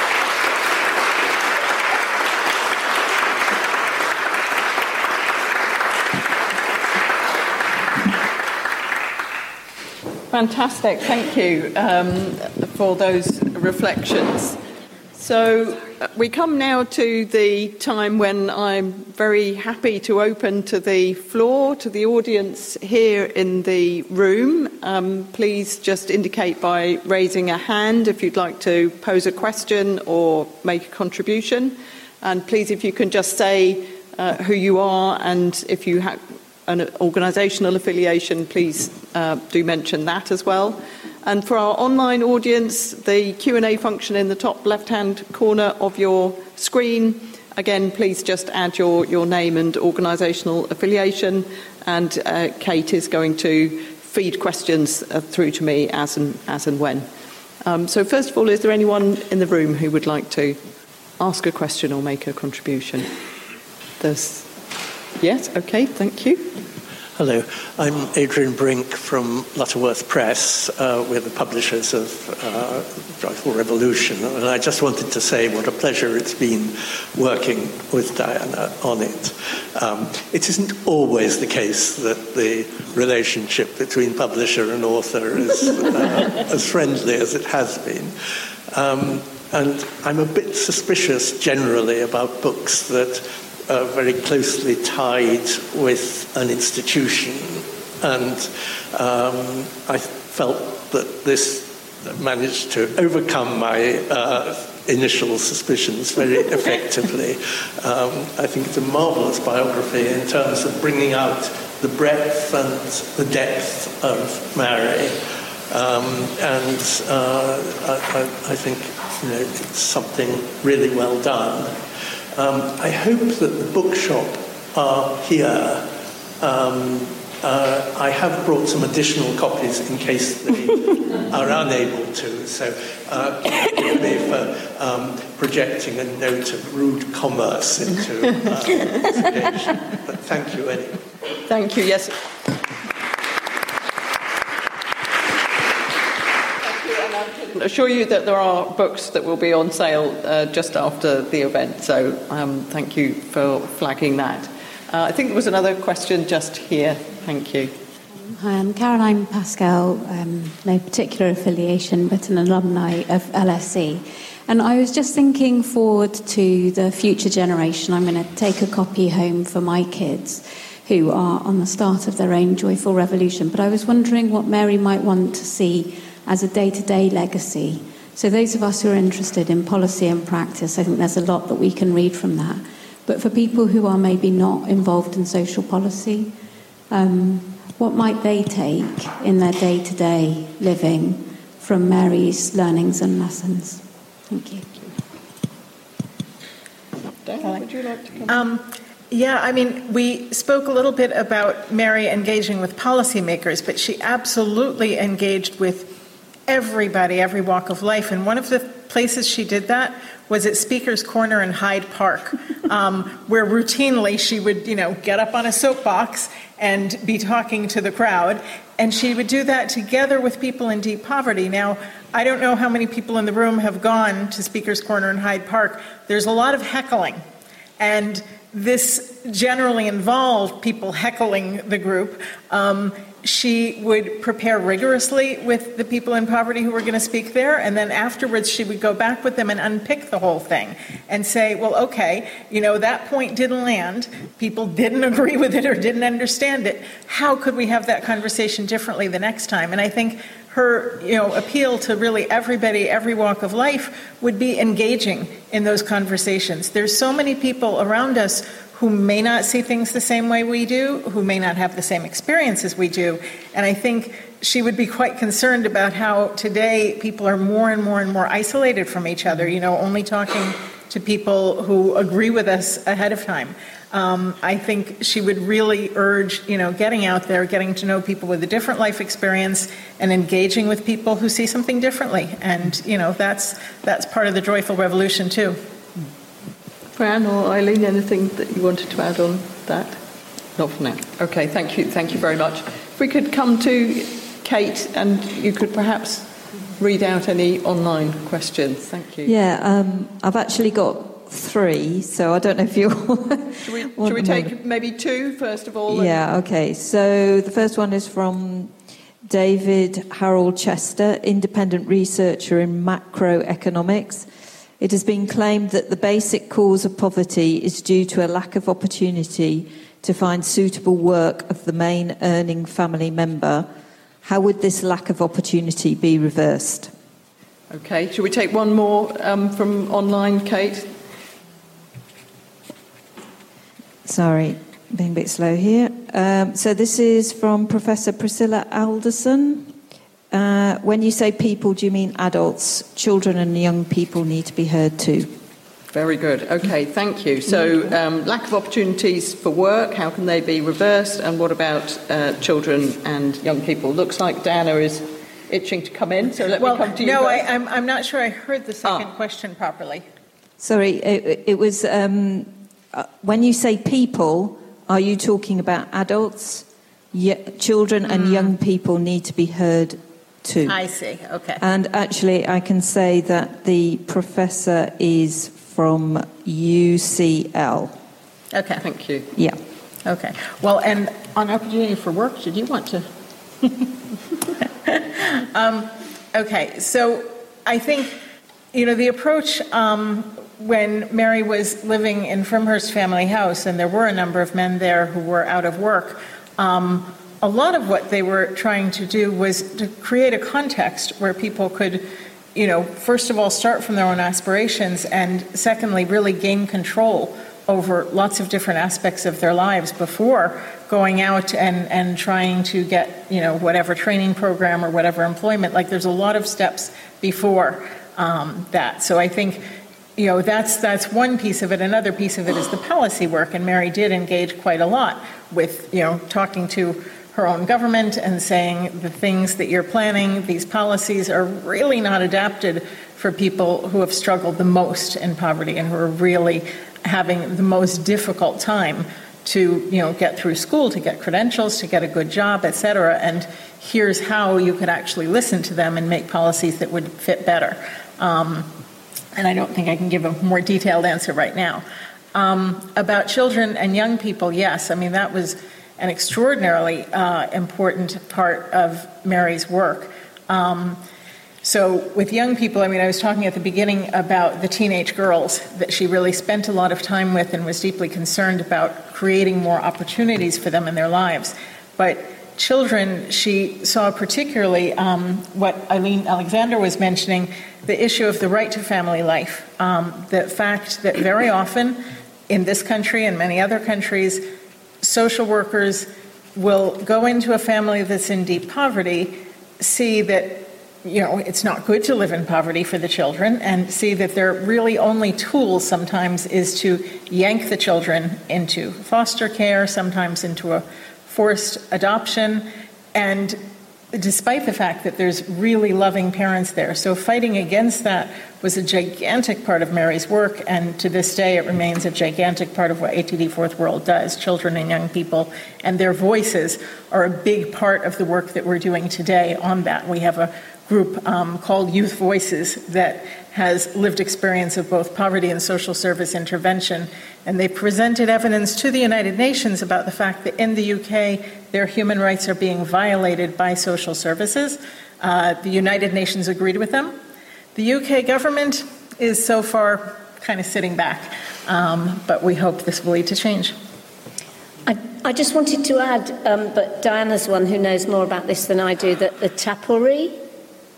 Fantastic, thank you for those reflections. So we come now to the time when I'm very happy to open to the floor, to the audience here in the room. Please just indicate by raising a hand if you'd like to pose a question or make a contribution. And please, if you can just say who you are, and if you have an organisational affiliation, please do mention that as well. And for our online audience, the Q&A function in the top left-hand corner of your screen. Again, please just add your name and organisational affiliation, and Kate is going to feed questions through to me as and when. So first of all, is there anyone in the room who would like to ask a question or make a contribution? Yes, okay, thank you. Hello, I'm Adrian Brink from Lutterworth Press. We're the publishers of Joyful Revolution, and I just wanted to say what a pleasure it's been working with Diana on it. It isn't always the case that the relationship between publisher and author is as friendly as it has been. And I'm a bit suspicious generally about books that are very closely tied with an institution, and I felt that this managed to overcome my initial suspicions very effectively. I think it's a marvellous biography in terms of bringing out the breadth and the depth of Mary, and I think it's something really well done. I hope that the bookshop are here. I have brought some additional copies in case they are unable to, so forgive me for projecting a note of rude commerce into this occasion. But thank you anyway. Thank you, yes. I assure you that there are books that will be on sale just after the event, so thank you for flagging that. I think there was another question just here. Thank you. Hi, I'm Caroline Pascal, no particular affiliation, but an alumni of LSE. And I was just thinking forward to the future generation. I'm going to take a copy home for my kids who are on the start of their own joyful revolution. But I was wondering what Mary might want to see as a day-to-day legacy. So those of us who are interested in policy and practice, I think there's a lot that we can read from that. But for people who are maybe not involved in social policy, what might they take in their day-to-day living from Mary's learnings and lessons? Thank you. Diana, would you like to come? Yeah, I mean, we spoke a little bit about Mary engaging with policymakers, but she absolutely engaged with everybody, every walk of life. And one of the places she did that was at Speaker's Corner in Hyde Park, where routinely she would, get up on a soapbox and be talking to the crowd. And she would do that together with people in deep poverty. Now, I don't know how many people in the room have gone to Speaker's Corner in Hyde Park. There's a lot of heckling. And this generally involved people heckling the group. She would prepare rigorously with the people in poverty who were going to speak there, and then afterwards she would go back with them and unpick the whole thing and say, well, okay, that point didn't land, people didn't agree with it or didn't understand it. How could we have that conversation differently the next time? And I think her, appeal to really everybody, every walk of life would be engaging in those conversations. There's so many people around us who may not see things the same way we do, who may not have the same experience as we do. And I think she would be quite concerned about how today people are more and more and more isolated from each other, only talking to people who agree with us ahead of time. I think she would really urge, getting out there, getting to know people with a different life experience and engaging with people who see something differently. And, that's part of the joyful revolution too. Fran or Eileen, anything that you wanted to add on that? Not for now. Okay, thank you very much. If we could come to Kate, and you could perhaps read out any online questions. Thank you. Yeah, I've actually got 3, so I don't know if you Should we take maybe 2 first of all? Yeah, okay. So the first one is from David Harold Chester, independent researcher in macroeconomics. It has been claimed that the basic cause of poverty is due to a lack of opportunity to find suitable work of the main earning family member. How would this lack of opportunity be reversed? Okay, shall we take one more from online, Kate? Sorry, being a bit slow here. So this is from Professor Priscilla Alderson. When you say people, do you mean adults? Children and young people need to be heard too. Very good. Okay, thank you. So lack of opportunities for work, how can they be reversed? And what about children and young people? Looks like Diana is itching to come in, so let me come to you. No, I'm not sure I heard the second question properly. Sorry, it was when you say people, are you talking about adults? Children and young people need to be heard too. I see, okay. And actually, I can say that the professor is from UCL. Okay. Thank you. Yeah. Okay. Well, and on opportunity for work, did you want to? Okay, so I think, the approach when Mary was living in Frimhurst family house, and there were a number of men there who were out of work, a lot of what they were trying to do was to create a context where people could, first of all, start from their own aspirations, and secondly, really gain control over lots of different aspects of their lives before going out and trying to get, whatever training program or whatever employment. Like, there's a lot of steps before that. So I think, that's one piece of it. Another piece of it is the policy work, and Mary did engage quite a lot with, talking to her own government and saying the things that you're planning, these policies are really not adapted for people who have struggled the most in poverty and who are really having the most difficult time to, get through school, to get credentials, to get a good job, et cetera. And here's how you could actually listen to them and make policies that would fit better. And I don't think I can give a more detailed answer right now. About children and young people, yes. I mean, that was an extraordinarily important part of Mary's work. So with young people, I was talking at the beginning about the teenage girls that she really spent a lot of time with and was deeply concerned about creating more opportunities for them in their lives. But children, she saw particularly what Eileen Alexander was mentioning, the issue of the right to family life. The fact that very often in this country and many other countries, social workers will go into a family that's in deep poverty, see that it's not good to live in poverty for the children, and see that their really only tool sometimes is to yank the children into foster care, sometimes into a forced adoption, and despite the fact that there's really loving parents there. So fighting against that was a gigantic part of Mary's work, and to this day it remains a gigantic part of what ATD Fourth World does. Children and young people and their voices are a big part of the work that we're doing today on that. We have a group called Youth Voices that has lived experience of both poverty and social service intervention, and they presented evidence to the United Nations about the fact that in the UK their human rights are being violated by social services. The United Nations agreed with them. The UK government is so far kind of sitting back, but we hope this will lead to change. I just wanted to add, but Diana's one who knows more about this than I do, that the Tapori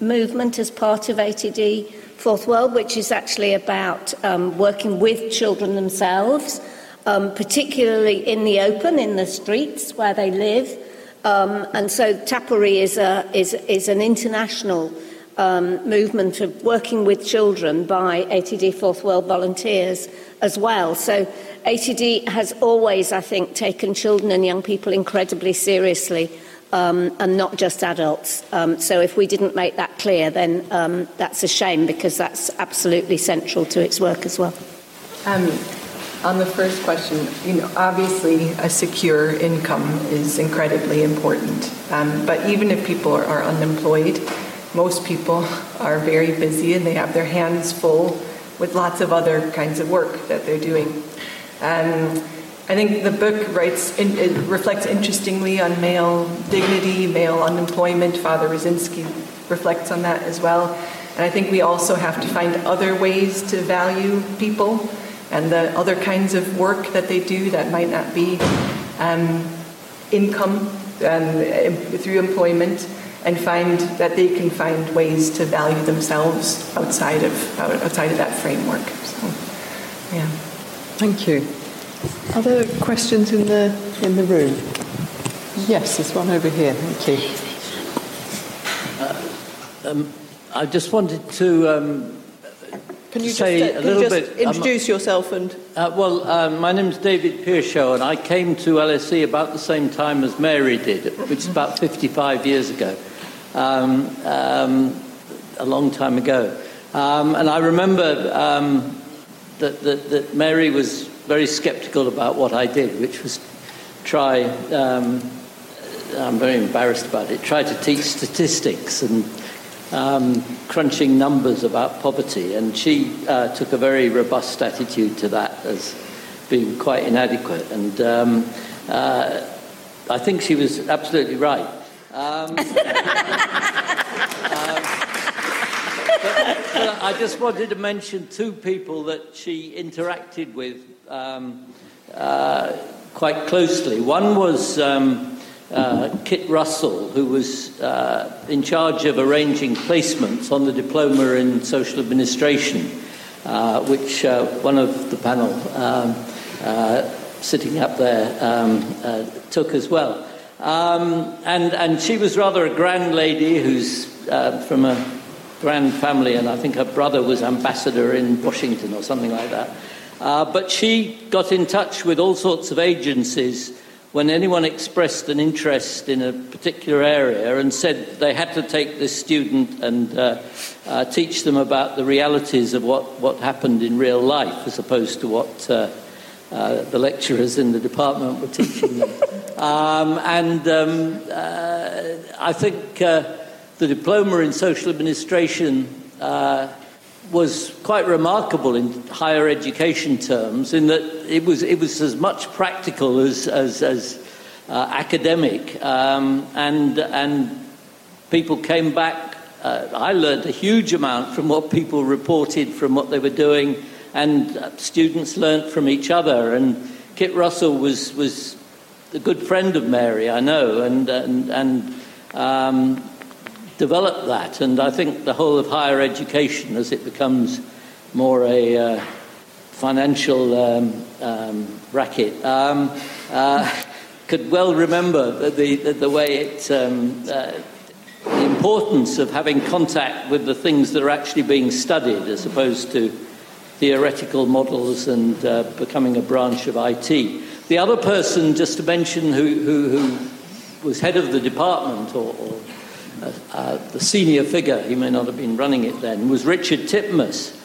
movement as part of ATD Fourth World, which is actually about working with children themselves, particularly in the open, in the streets where they live. And so Tapori is an international movement of working with children by ATD Fourth World volunteers as well. So ATD has always, I think, taken children and young people incredibly seriously, and not just adults. So if we didn't make that clear, then that's a shame, because that's absolutely central to its work as well. On the first question, obviously a secure income is incredibly important. But even if people are unemployed, most people are very busy and they have their hands full with lots of other kinds of work that they're doing. I think the book reflects interestingly on male dignity, male unemployment. Father Rosinski reflects on that as well. And I think we also have to find other ways to value people and the other kinds of work that they do that might not be income through employment, and find that they can find ways to value themselves outside of that framework. So, yeah. Thank you. Other questions in the room? Yes, there's one over here. Thank you. I just wanted to can you say just, a little bit. Introduce yourself and. My name's David Piershaw, and I came to LSE about the same time as Mary did, which is about 55 years ago, a long time ago. And I remember that Mary was very sceptical about what I did, which was try. I'm very embarrassed about it. Try to teach statistics and crunching numbers about poverty, and she took a very robust attitude to that as being quite inadequate, and I think she was absolutely right. But I just wanted to mention two people that she interacted with quite closely. One was Kit Russell, who was in charge of arranging placements on the diploma in social administration, which one of the panel sitting up there took as well. And she was rather a grand lady who's from a grand family, and I think her brother was ambassador in Washington or something like that. But she got in touch with all sorts of agencies when anyone expressed an interest in a particular area and said they had to take this student and teach them about the realities of what happened in real life, as opposed to what the lecturers in the department were teaching them. I think the diploma in social administration was quite remarkable in higher education terms, in that it was as much practical as academic, and people came back. I learned a huge amount from what people reported from what they were doing, and students learnt from each other. And Kit Russell was a good friend of Mary, I know, and developed that. And I think the whole of higher education, as it becomes more a financial racket, could well remember the way it, the importance of having contact with the things that are actually being studied, as opposed to theoretical models and becoming a branch of IT. The other person, just to mention, who was head of the department, or the senior figure, he may not have been running it then, was Richard Titmuss.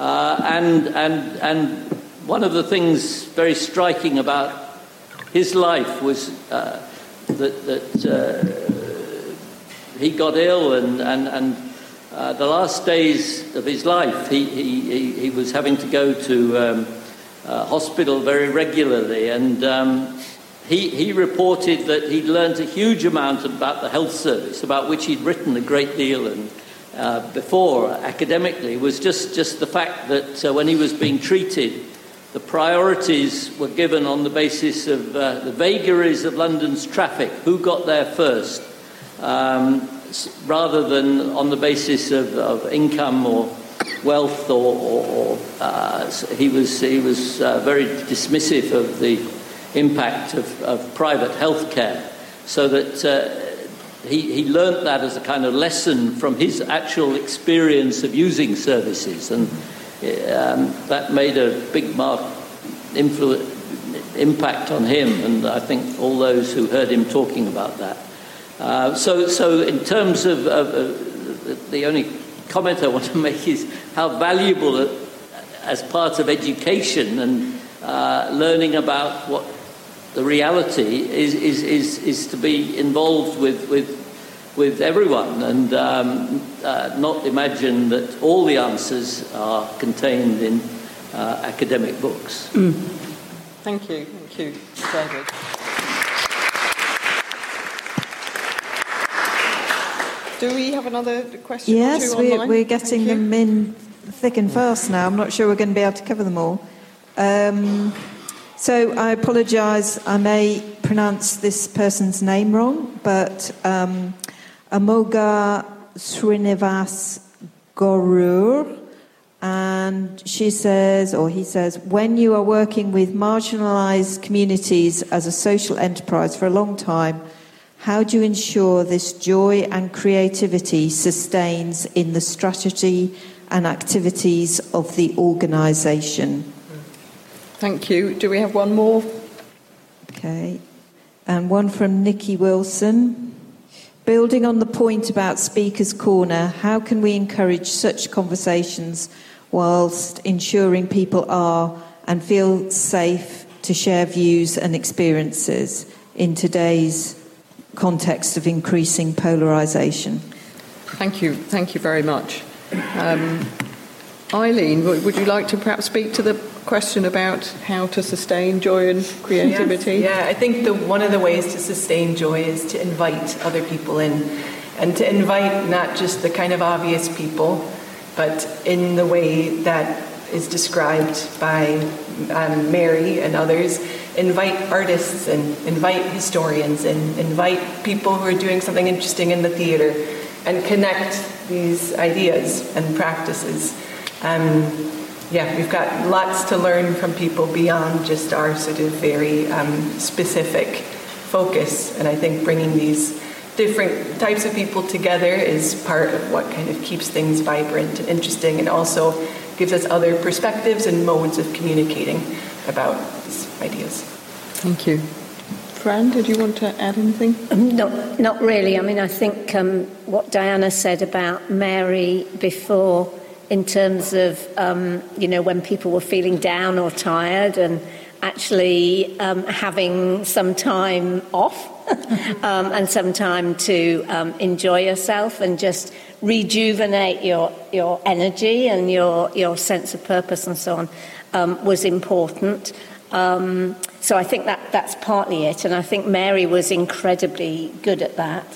And one of the things very striking about his life was that he got ill, and the last days of his life, he was having to go to hospital very regularly, and he reported that he'd learned a huge amount about the health service, about which he'd written a great deal, and before academically, was just the fact that when he was being treated, the priorities were given on the basis of the vagaries of London's traffic, who got there first. rather than on the basis of income or wealth, or he was very dismissive of the impact of private health care, so that he learnt that as a kind of lesson from his actual experience of using services, and that made a big impact on him, and I think all those who heard him talking about that. So in terms of the only comment I want to make is how valuable, as part of education and learning about what the reality is to be involved with everyone, and not imagine that all the answers are contained in academic books. Thank you, David. Do we have another question? Yes, or two online? we're getting them in thick and fast now. I'm not sure we're going to be able to cover them all. So I apologise, I may pronounce this person's name wrong, but Amoga Srinivas Gorur, and she says, or he says, when you are working with marginalised communities as a social enterprise for a long time, how do you ensure this joy and creativity sustains in the strategy and activities of the organisation? Thank you. Do we have one more? Okay. And one from Nikki Wilson. Building on the point about Speaker's Corner, how can we encourage such conversations whilst ensuring people are and feel safe to share views and experiences in today's context of increasing polarisation? Thank you very much. Eileen, would you like to perhaps speak to the question about how to sustain joy and creativity? Yeah, I think one of the ways to sustain joy is to invite other people in, and to invite not just the kind of obvious people, but in the way that is described by Mary and others. Invite artists and invite historians and invite people who are doing something interesting in the theatre, and connect these ideas and practices. We've got lots to learn from people beyond just our sort of very specific focus, and I think bringing these different types of people together is part of what kind of keeps things vibrant and interesting, and also gives us other perspectives and modes of communicating about these ideas. Thank you. Fran, did you want to add anything? Not really. I mean, I think what Diana said about Mary before, in terms of, when people were feeling down or tired, and actually having some time off and some time to enjoy yourself and just rejuvenate your energy and your sense of purpose and so on was important. So I think that's partly it, and I think Mary was incredibly good at that.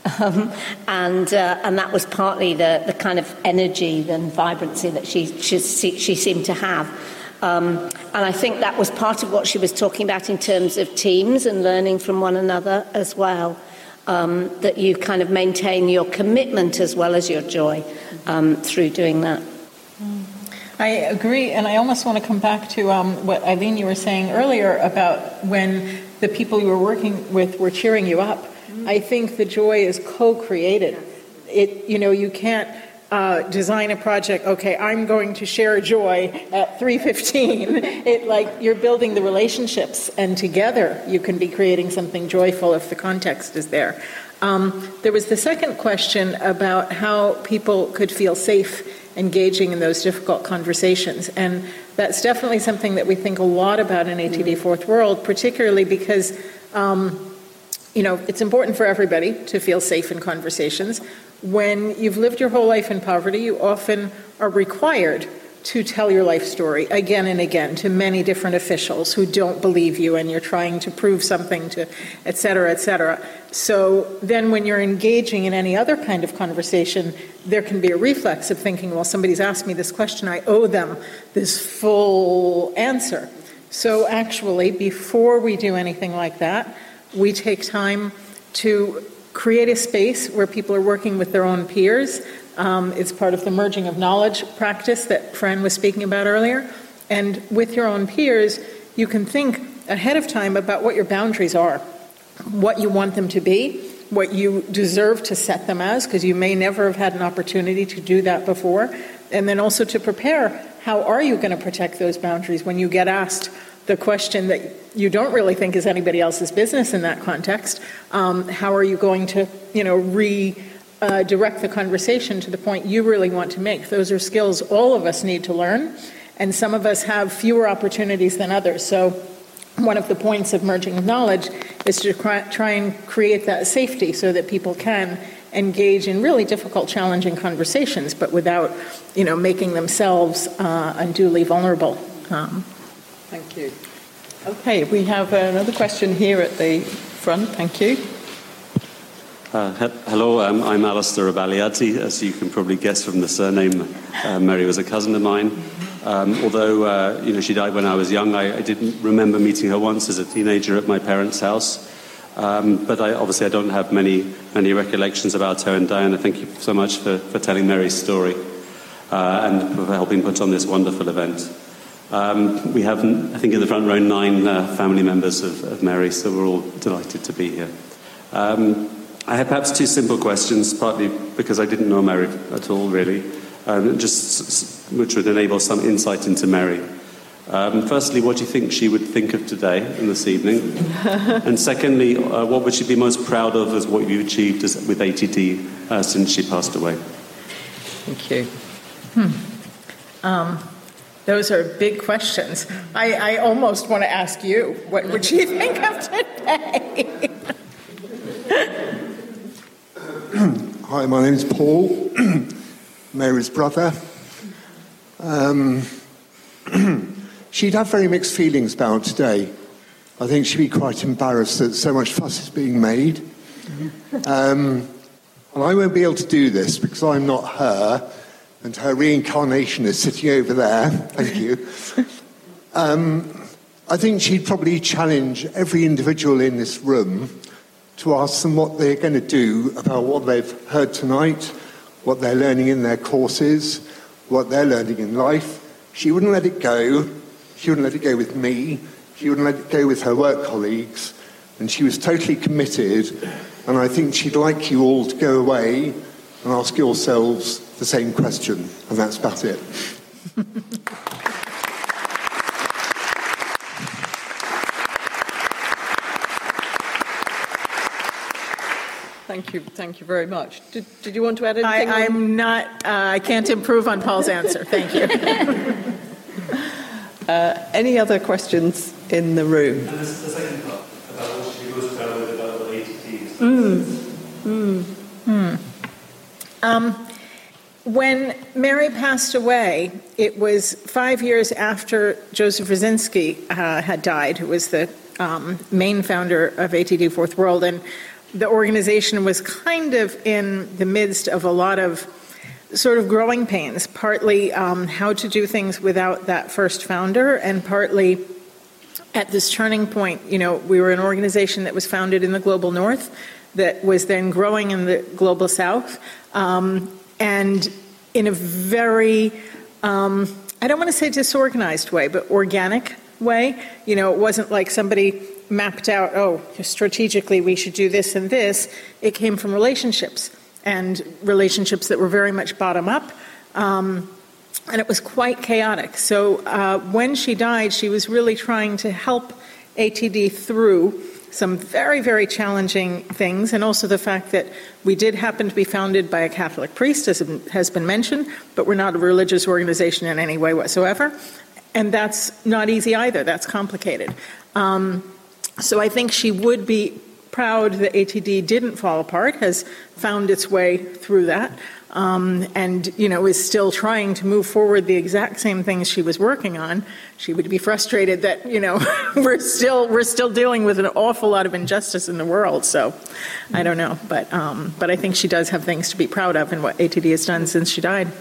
And that was partly the kind of energy and vibrancy that she seemed to have. And I think that was part of what she was talking about in terms of teams and learning from one another as well, that you kind of maintain your commitment as well as your joy through doing that. I agree, and I almost want to come back to what Eileen, you were saying earlier about when the people you were working with were cheering you up. I think the joy is co-created. You can't design a project, okay, I'm going to share joy at 3:15. You're building the relationships, and together you can be creating something joyful if the context is there. There was the second question about how people could feel safe engaging in those difficult conversations, and that's definitely something that we think a lot about in ATD Fourth World, particularly because it's important for everybody to feel safe in conversations. When you've lived your whole life in poverty, you often are required to tell your life story again and again to many different officials who don't believe you, and you're trying to prove something to, et cetera, et cetera. So then when you're engaging in any other kind of conversation, there can be a reflex of thinking, well, somebody's asked me this question, I owe them this full answer. So actually, before we do anything like that, we take time to create a space where people are working with their own peers. It's part of the merging of knowledge practice that Fran was speaking about earlier. And with your own peers, you can think ahead of time about what your boundaries are, what you want them to be, what you deserve to set them as, because you may never have had an opportunity to do that before. And then also to prepare, how are you going to protect those boundaries when you get asked the question that you don't really think is anybody else's business in that context? How are you going to, direct the conversation to the point you really want to make? Those are skills all of us need to learn, and some of us have fewer opportunities than others. So one of the points of merging of knowledge is to try and create that safety so that people can engage in really difficult, challenging conversations, but without, making themselves unduly vulnerable. Thank you. Okay, we have another question here at the front. Thank you. Hello, I'm Alistair Abaliadzi. As you can probably guess from the surname, Mary was a cousin of mine. Although she died when I was young, I didn't remember meeting her once as a teenager at my parents' house. But I don't have many recollections about her. And Diana, thank you so much for telling Mary's story and for helping put on this wonderful event. We have, I think, in the front row 9 family members of Mary, so we're all delighted to be here. I have perhaps 2 simple questions, partly because I didn't know Mary at all, really, which would enable some insight into Mary. Firstly, what do you think she would think of today and this evening? And secondly, what would she be most proud of as what you achieved with ATD since she passed away? Thank you. Those are big questions. I almost want to ask you, what would she think of today? Hi, my name is Paul, Mary's brother. She'd have very mixed feelings about today. I think she'd be quite embarrassed that so much fuss is being made. And I won't be able to do this because I'm not her, and her reincarnation is sitting over there. Thank you. I think she'd probably challenge every individual in this room to ask them what they're going to do about what they've heard tonight, what they're learning in their courses, what they're learning in life. She wouldn't let it go. She wouldn't let it go with me. She wouldn't let it go with her work colleagues. And she was totally committed. And I think she'd like you all to go away and ask yourselves the same question. And that's about it. Thank you very much. Did you want to add anything? I can't improve on Paul's answer. Thank you. Any other questions in the room? And this is the second part, about what she was proud of about ATTs. When Mary passed away, it was 5 years after Joseph Rosinski had died, who was the main founder of ATD Fourth World, and the organization was kind of in the midst of a lot of sort of growing pains, partly how to do things without that first founder, and partly at this turning point. We were an organization that was founded in the global north that was then growing in the global south, and in a very, I don't want to say disorganized way, but organic way. It wasn't like somebody mapped out, strategically we should do this and this. It came from relationships, and relationships that were very much bottom up, and it was quite chaotic. So when she died, she was really trying to help ATD through some very, very challenging things, and also the fact that we did happen to be founded by a Catholic priest, as has been mentioned, but we're not a religious organization in any way whatsoever, and that's not easy either. That's complicated. So I think she would be proud that ATD didn't fall apart, has found its way through that, and is still trying to move forward the exact same things she was working on. She would be frustrated that we're still dealing with an awful lot of injustice in the world. So I don't know, but I think she does have things to be proud of in what ATD has done since she died.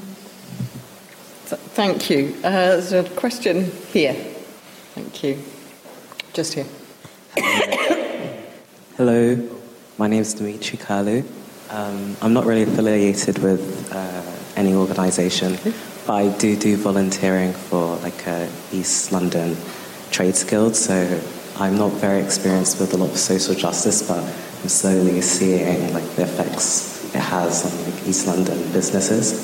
Thank you. There's a question here. Thank you. Just here. Hello. My name is Dimitri Kalu. I'm not really affiliated with any organisation, but I do volunteering for East London Trades Guild, so I'm not very experienced with a lot of social justice, but I'm slowly seeing the effects it has on East London businesses.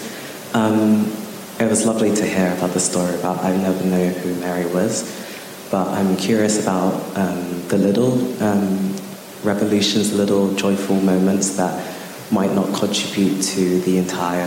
It was lovely to hear about the story about I never knew who Mary was, but I'm curious about the little revolutions, little joyful moments that might not contribute to the entire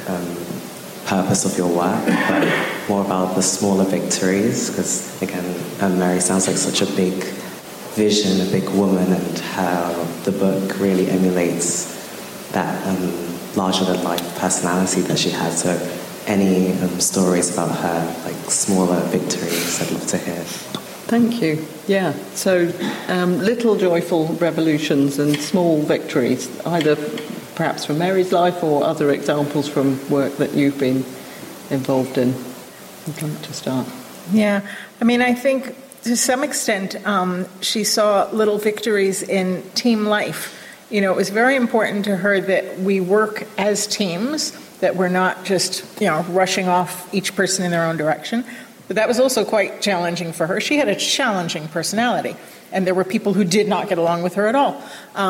purpose of your work, but more about the smaller victories, because again, Mary sounds like such a big vision, a big woman, and how the book really emulates that larger-than-life personality that she had. So any stories about her, smaller victories, I'd love to hear. Thank you. Yeah, so little joyful revolutions and small victories, either perhaps from Mary's life or other examples from work that you've been involved in. I'd like to start. Yeah, I mean, I think to some extent she saw little victories in team life. You know, it was very important to her that we work as teams, that we're not just, rushing off each person in their own direction. But that was also quite challenging for her. She had a challenging personality, and there were people who did not get along with her at all.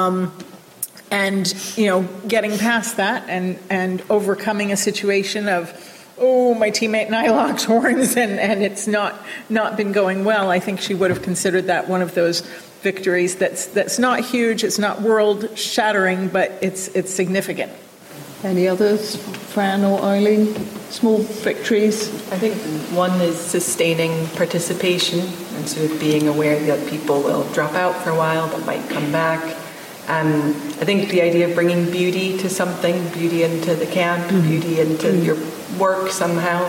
And, getting past that and overcoming a situation of, my teammate and I locked horns and it's not been going well, I think she would have considered that one of those victories that's not huge, it's not world-shattering, but it's significant. Any others, Fran or Eileen? Small victories? I think one is sustaining participation and sort of being aware that people will drop out for a while but might come back. I think the idea of bringing beauty to something, beauty into the camp, beauty into your work somehow.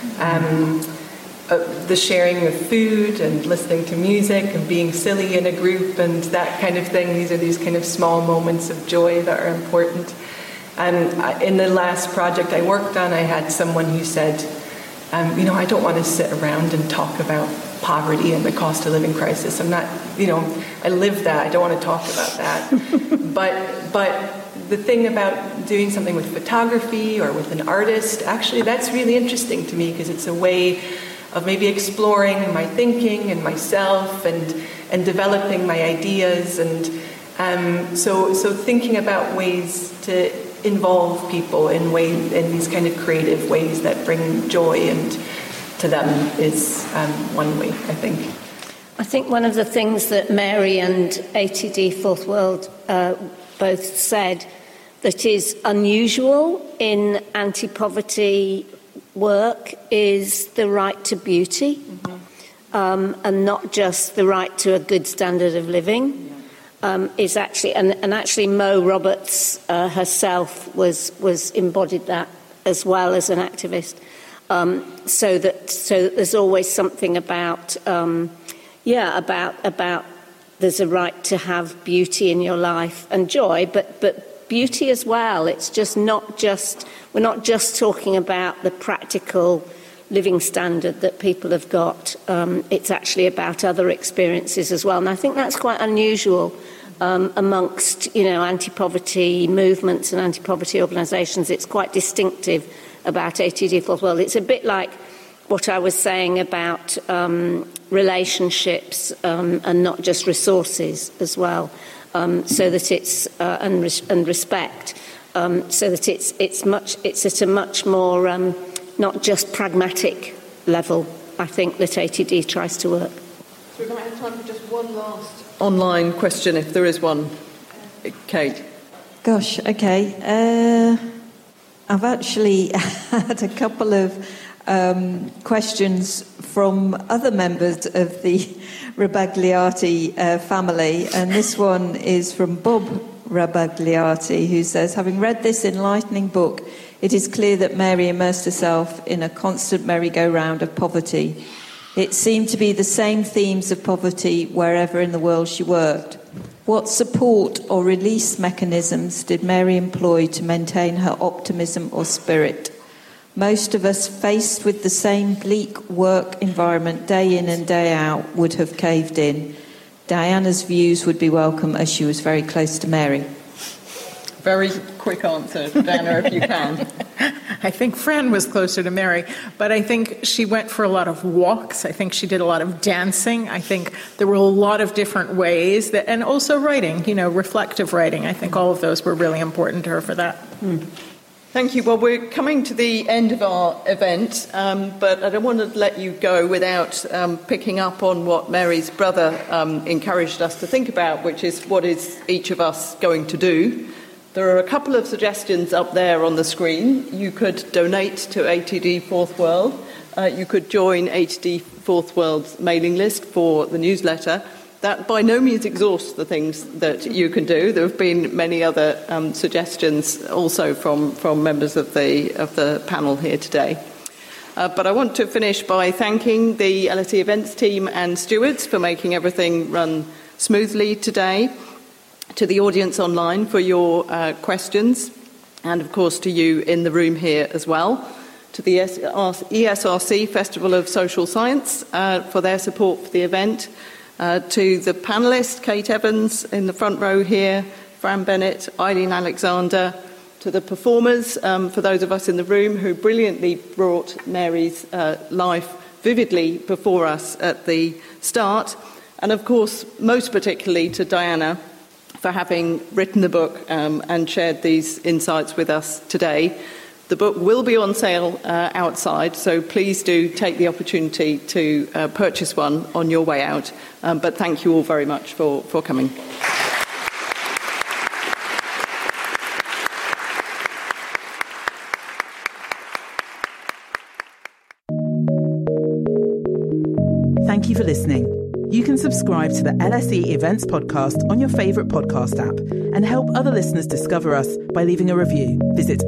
The sharing of food and listening to music and being silly in a group and that kind of thing. These are these kind of small moments of joy that are important. In the last project I worked on, I had someone who said, I don't want to sit around and talk about poverty and the cost of living crisis. I'm not, I live that. I don't want to talk about that. But the thing about doing something with photography or with an artist, actually, that's really interesting to me because it's a way of maybe exploring my thinking and myself and developing my ideas. And so thinking about ways to involve people in these kind of creative ways that bring joy and to them is one way, I think. I think one of the things that Mary and ATD Fourth World both said that is unusual in anti-poverty work is the right to beauty, and not just the right to a good standard of living. Is actually, and actually Mo Roberts herself was embodied that as well as an activist. So that there's always something about there's a right to have beauty in your life and joy, but beauty as well. It's just we're not just talking about the practical living standard that people have got. It's actually about other experiences as well, and I think that's quite unusual amongst anti-poverty movements and anti-poverty organisations. It's quite distinctive about ATD Fourth World. It's a bit like what I was saying about relationships and not just resources as well, so that it's and respect, so that it's at a much more not just pragmatic level. I think that ATD tries to work. So we might have time for just one last online question, if there is one. Kate. Gosh, okay. I've actually had a couple of questions from other members of the Rabagliati family, and this one is from Bob Rabagliati, who says, having read this enlightening book, it is clear that Mary immersed herself in a constant merry-go-round of poverty. It seemed to be the same themes of poverty wherever in the world she worked. What support or release mechanisms did Mary employ to maintain her optimism or spirit? Most of us, faced with the same bleak work environment day in and day out, would have caved in. Diana's views would be welcome as she was very close to Mary. Very quick answer, Diana, if you can. I think Fran was closer to Mary, but I think she went for a lot of walks. I think she did a lot of dancing. I think there were a lot of different ways that, and also writing, reflective writing. I think all of those were really important to her for that. Thank you. Well, we're coming to the end of our event, but I don't want to let you go without picking up on what Mary's brother encouraged us to think about, which is what is each of us going to do. There are a couple of suggestions up there on the screen. You could donate to ATD Fourth World. You could join ATD Fourth World's mailing list for the newsletter. That by no means exhausts the things that you can do. There have been many other suggestions also from members of the panel here today. But I want to finish by thanking the LSE events team and stewards for making everything run smoothly today, to the audience online for your questions, and of course to you in the room here as well, to the ESRC Festival of Social Science for their support for the event, to the panellists, Kate Evans in the front row here, Fran Bennett, Eileen Alexander, to the performers, for those of us in the room who brilliantly brought Mary's life vividly before us at the start, and of course most particularly to Diana for having written the book and shared these insights with us today. The book will be on sale outside, so please do take the opportunity to purchase one on your way out. But thank you all very much for coming. Thank you for listening. You can subscribe to the LSE Events podcast on your favourite podcast app and help other listeners discover us by leaving a review. Visit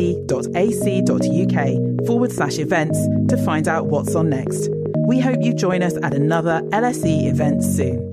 lse.ac.uk/events to find out what's on next. We hope you join us at another LSE event soon.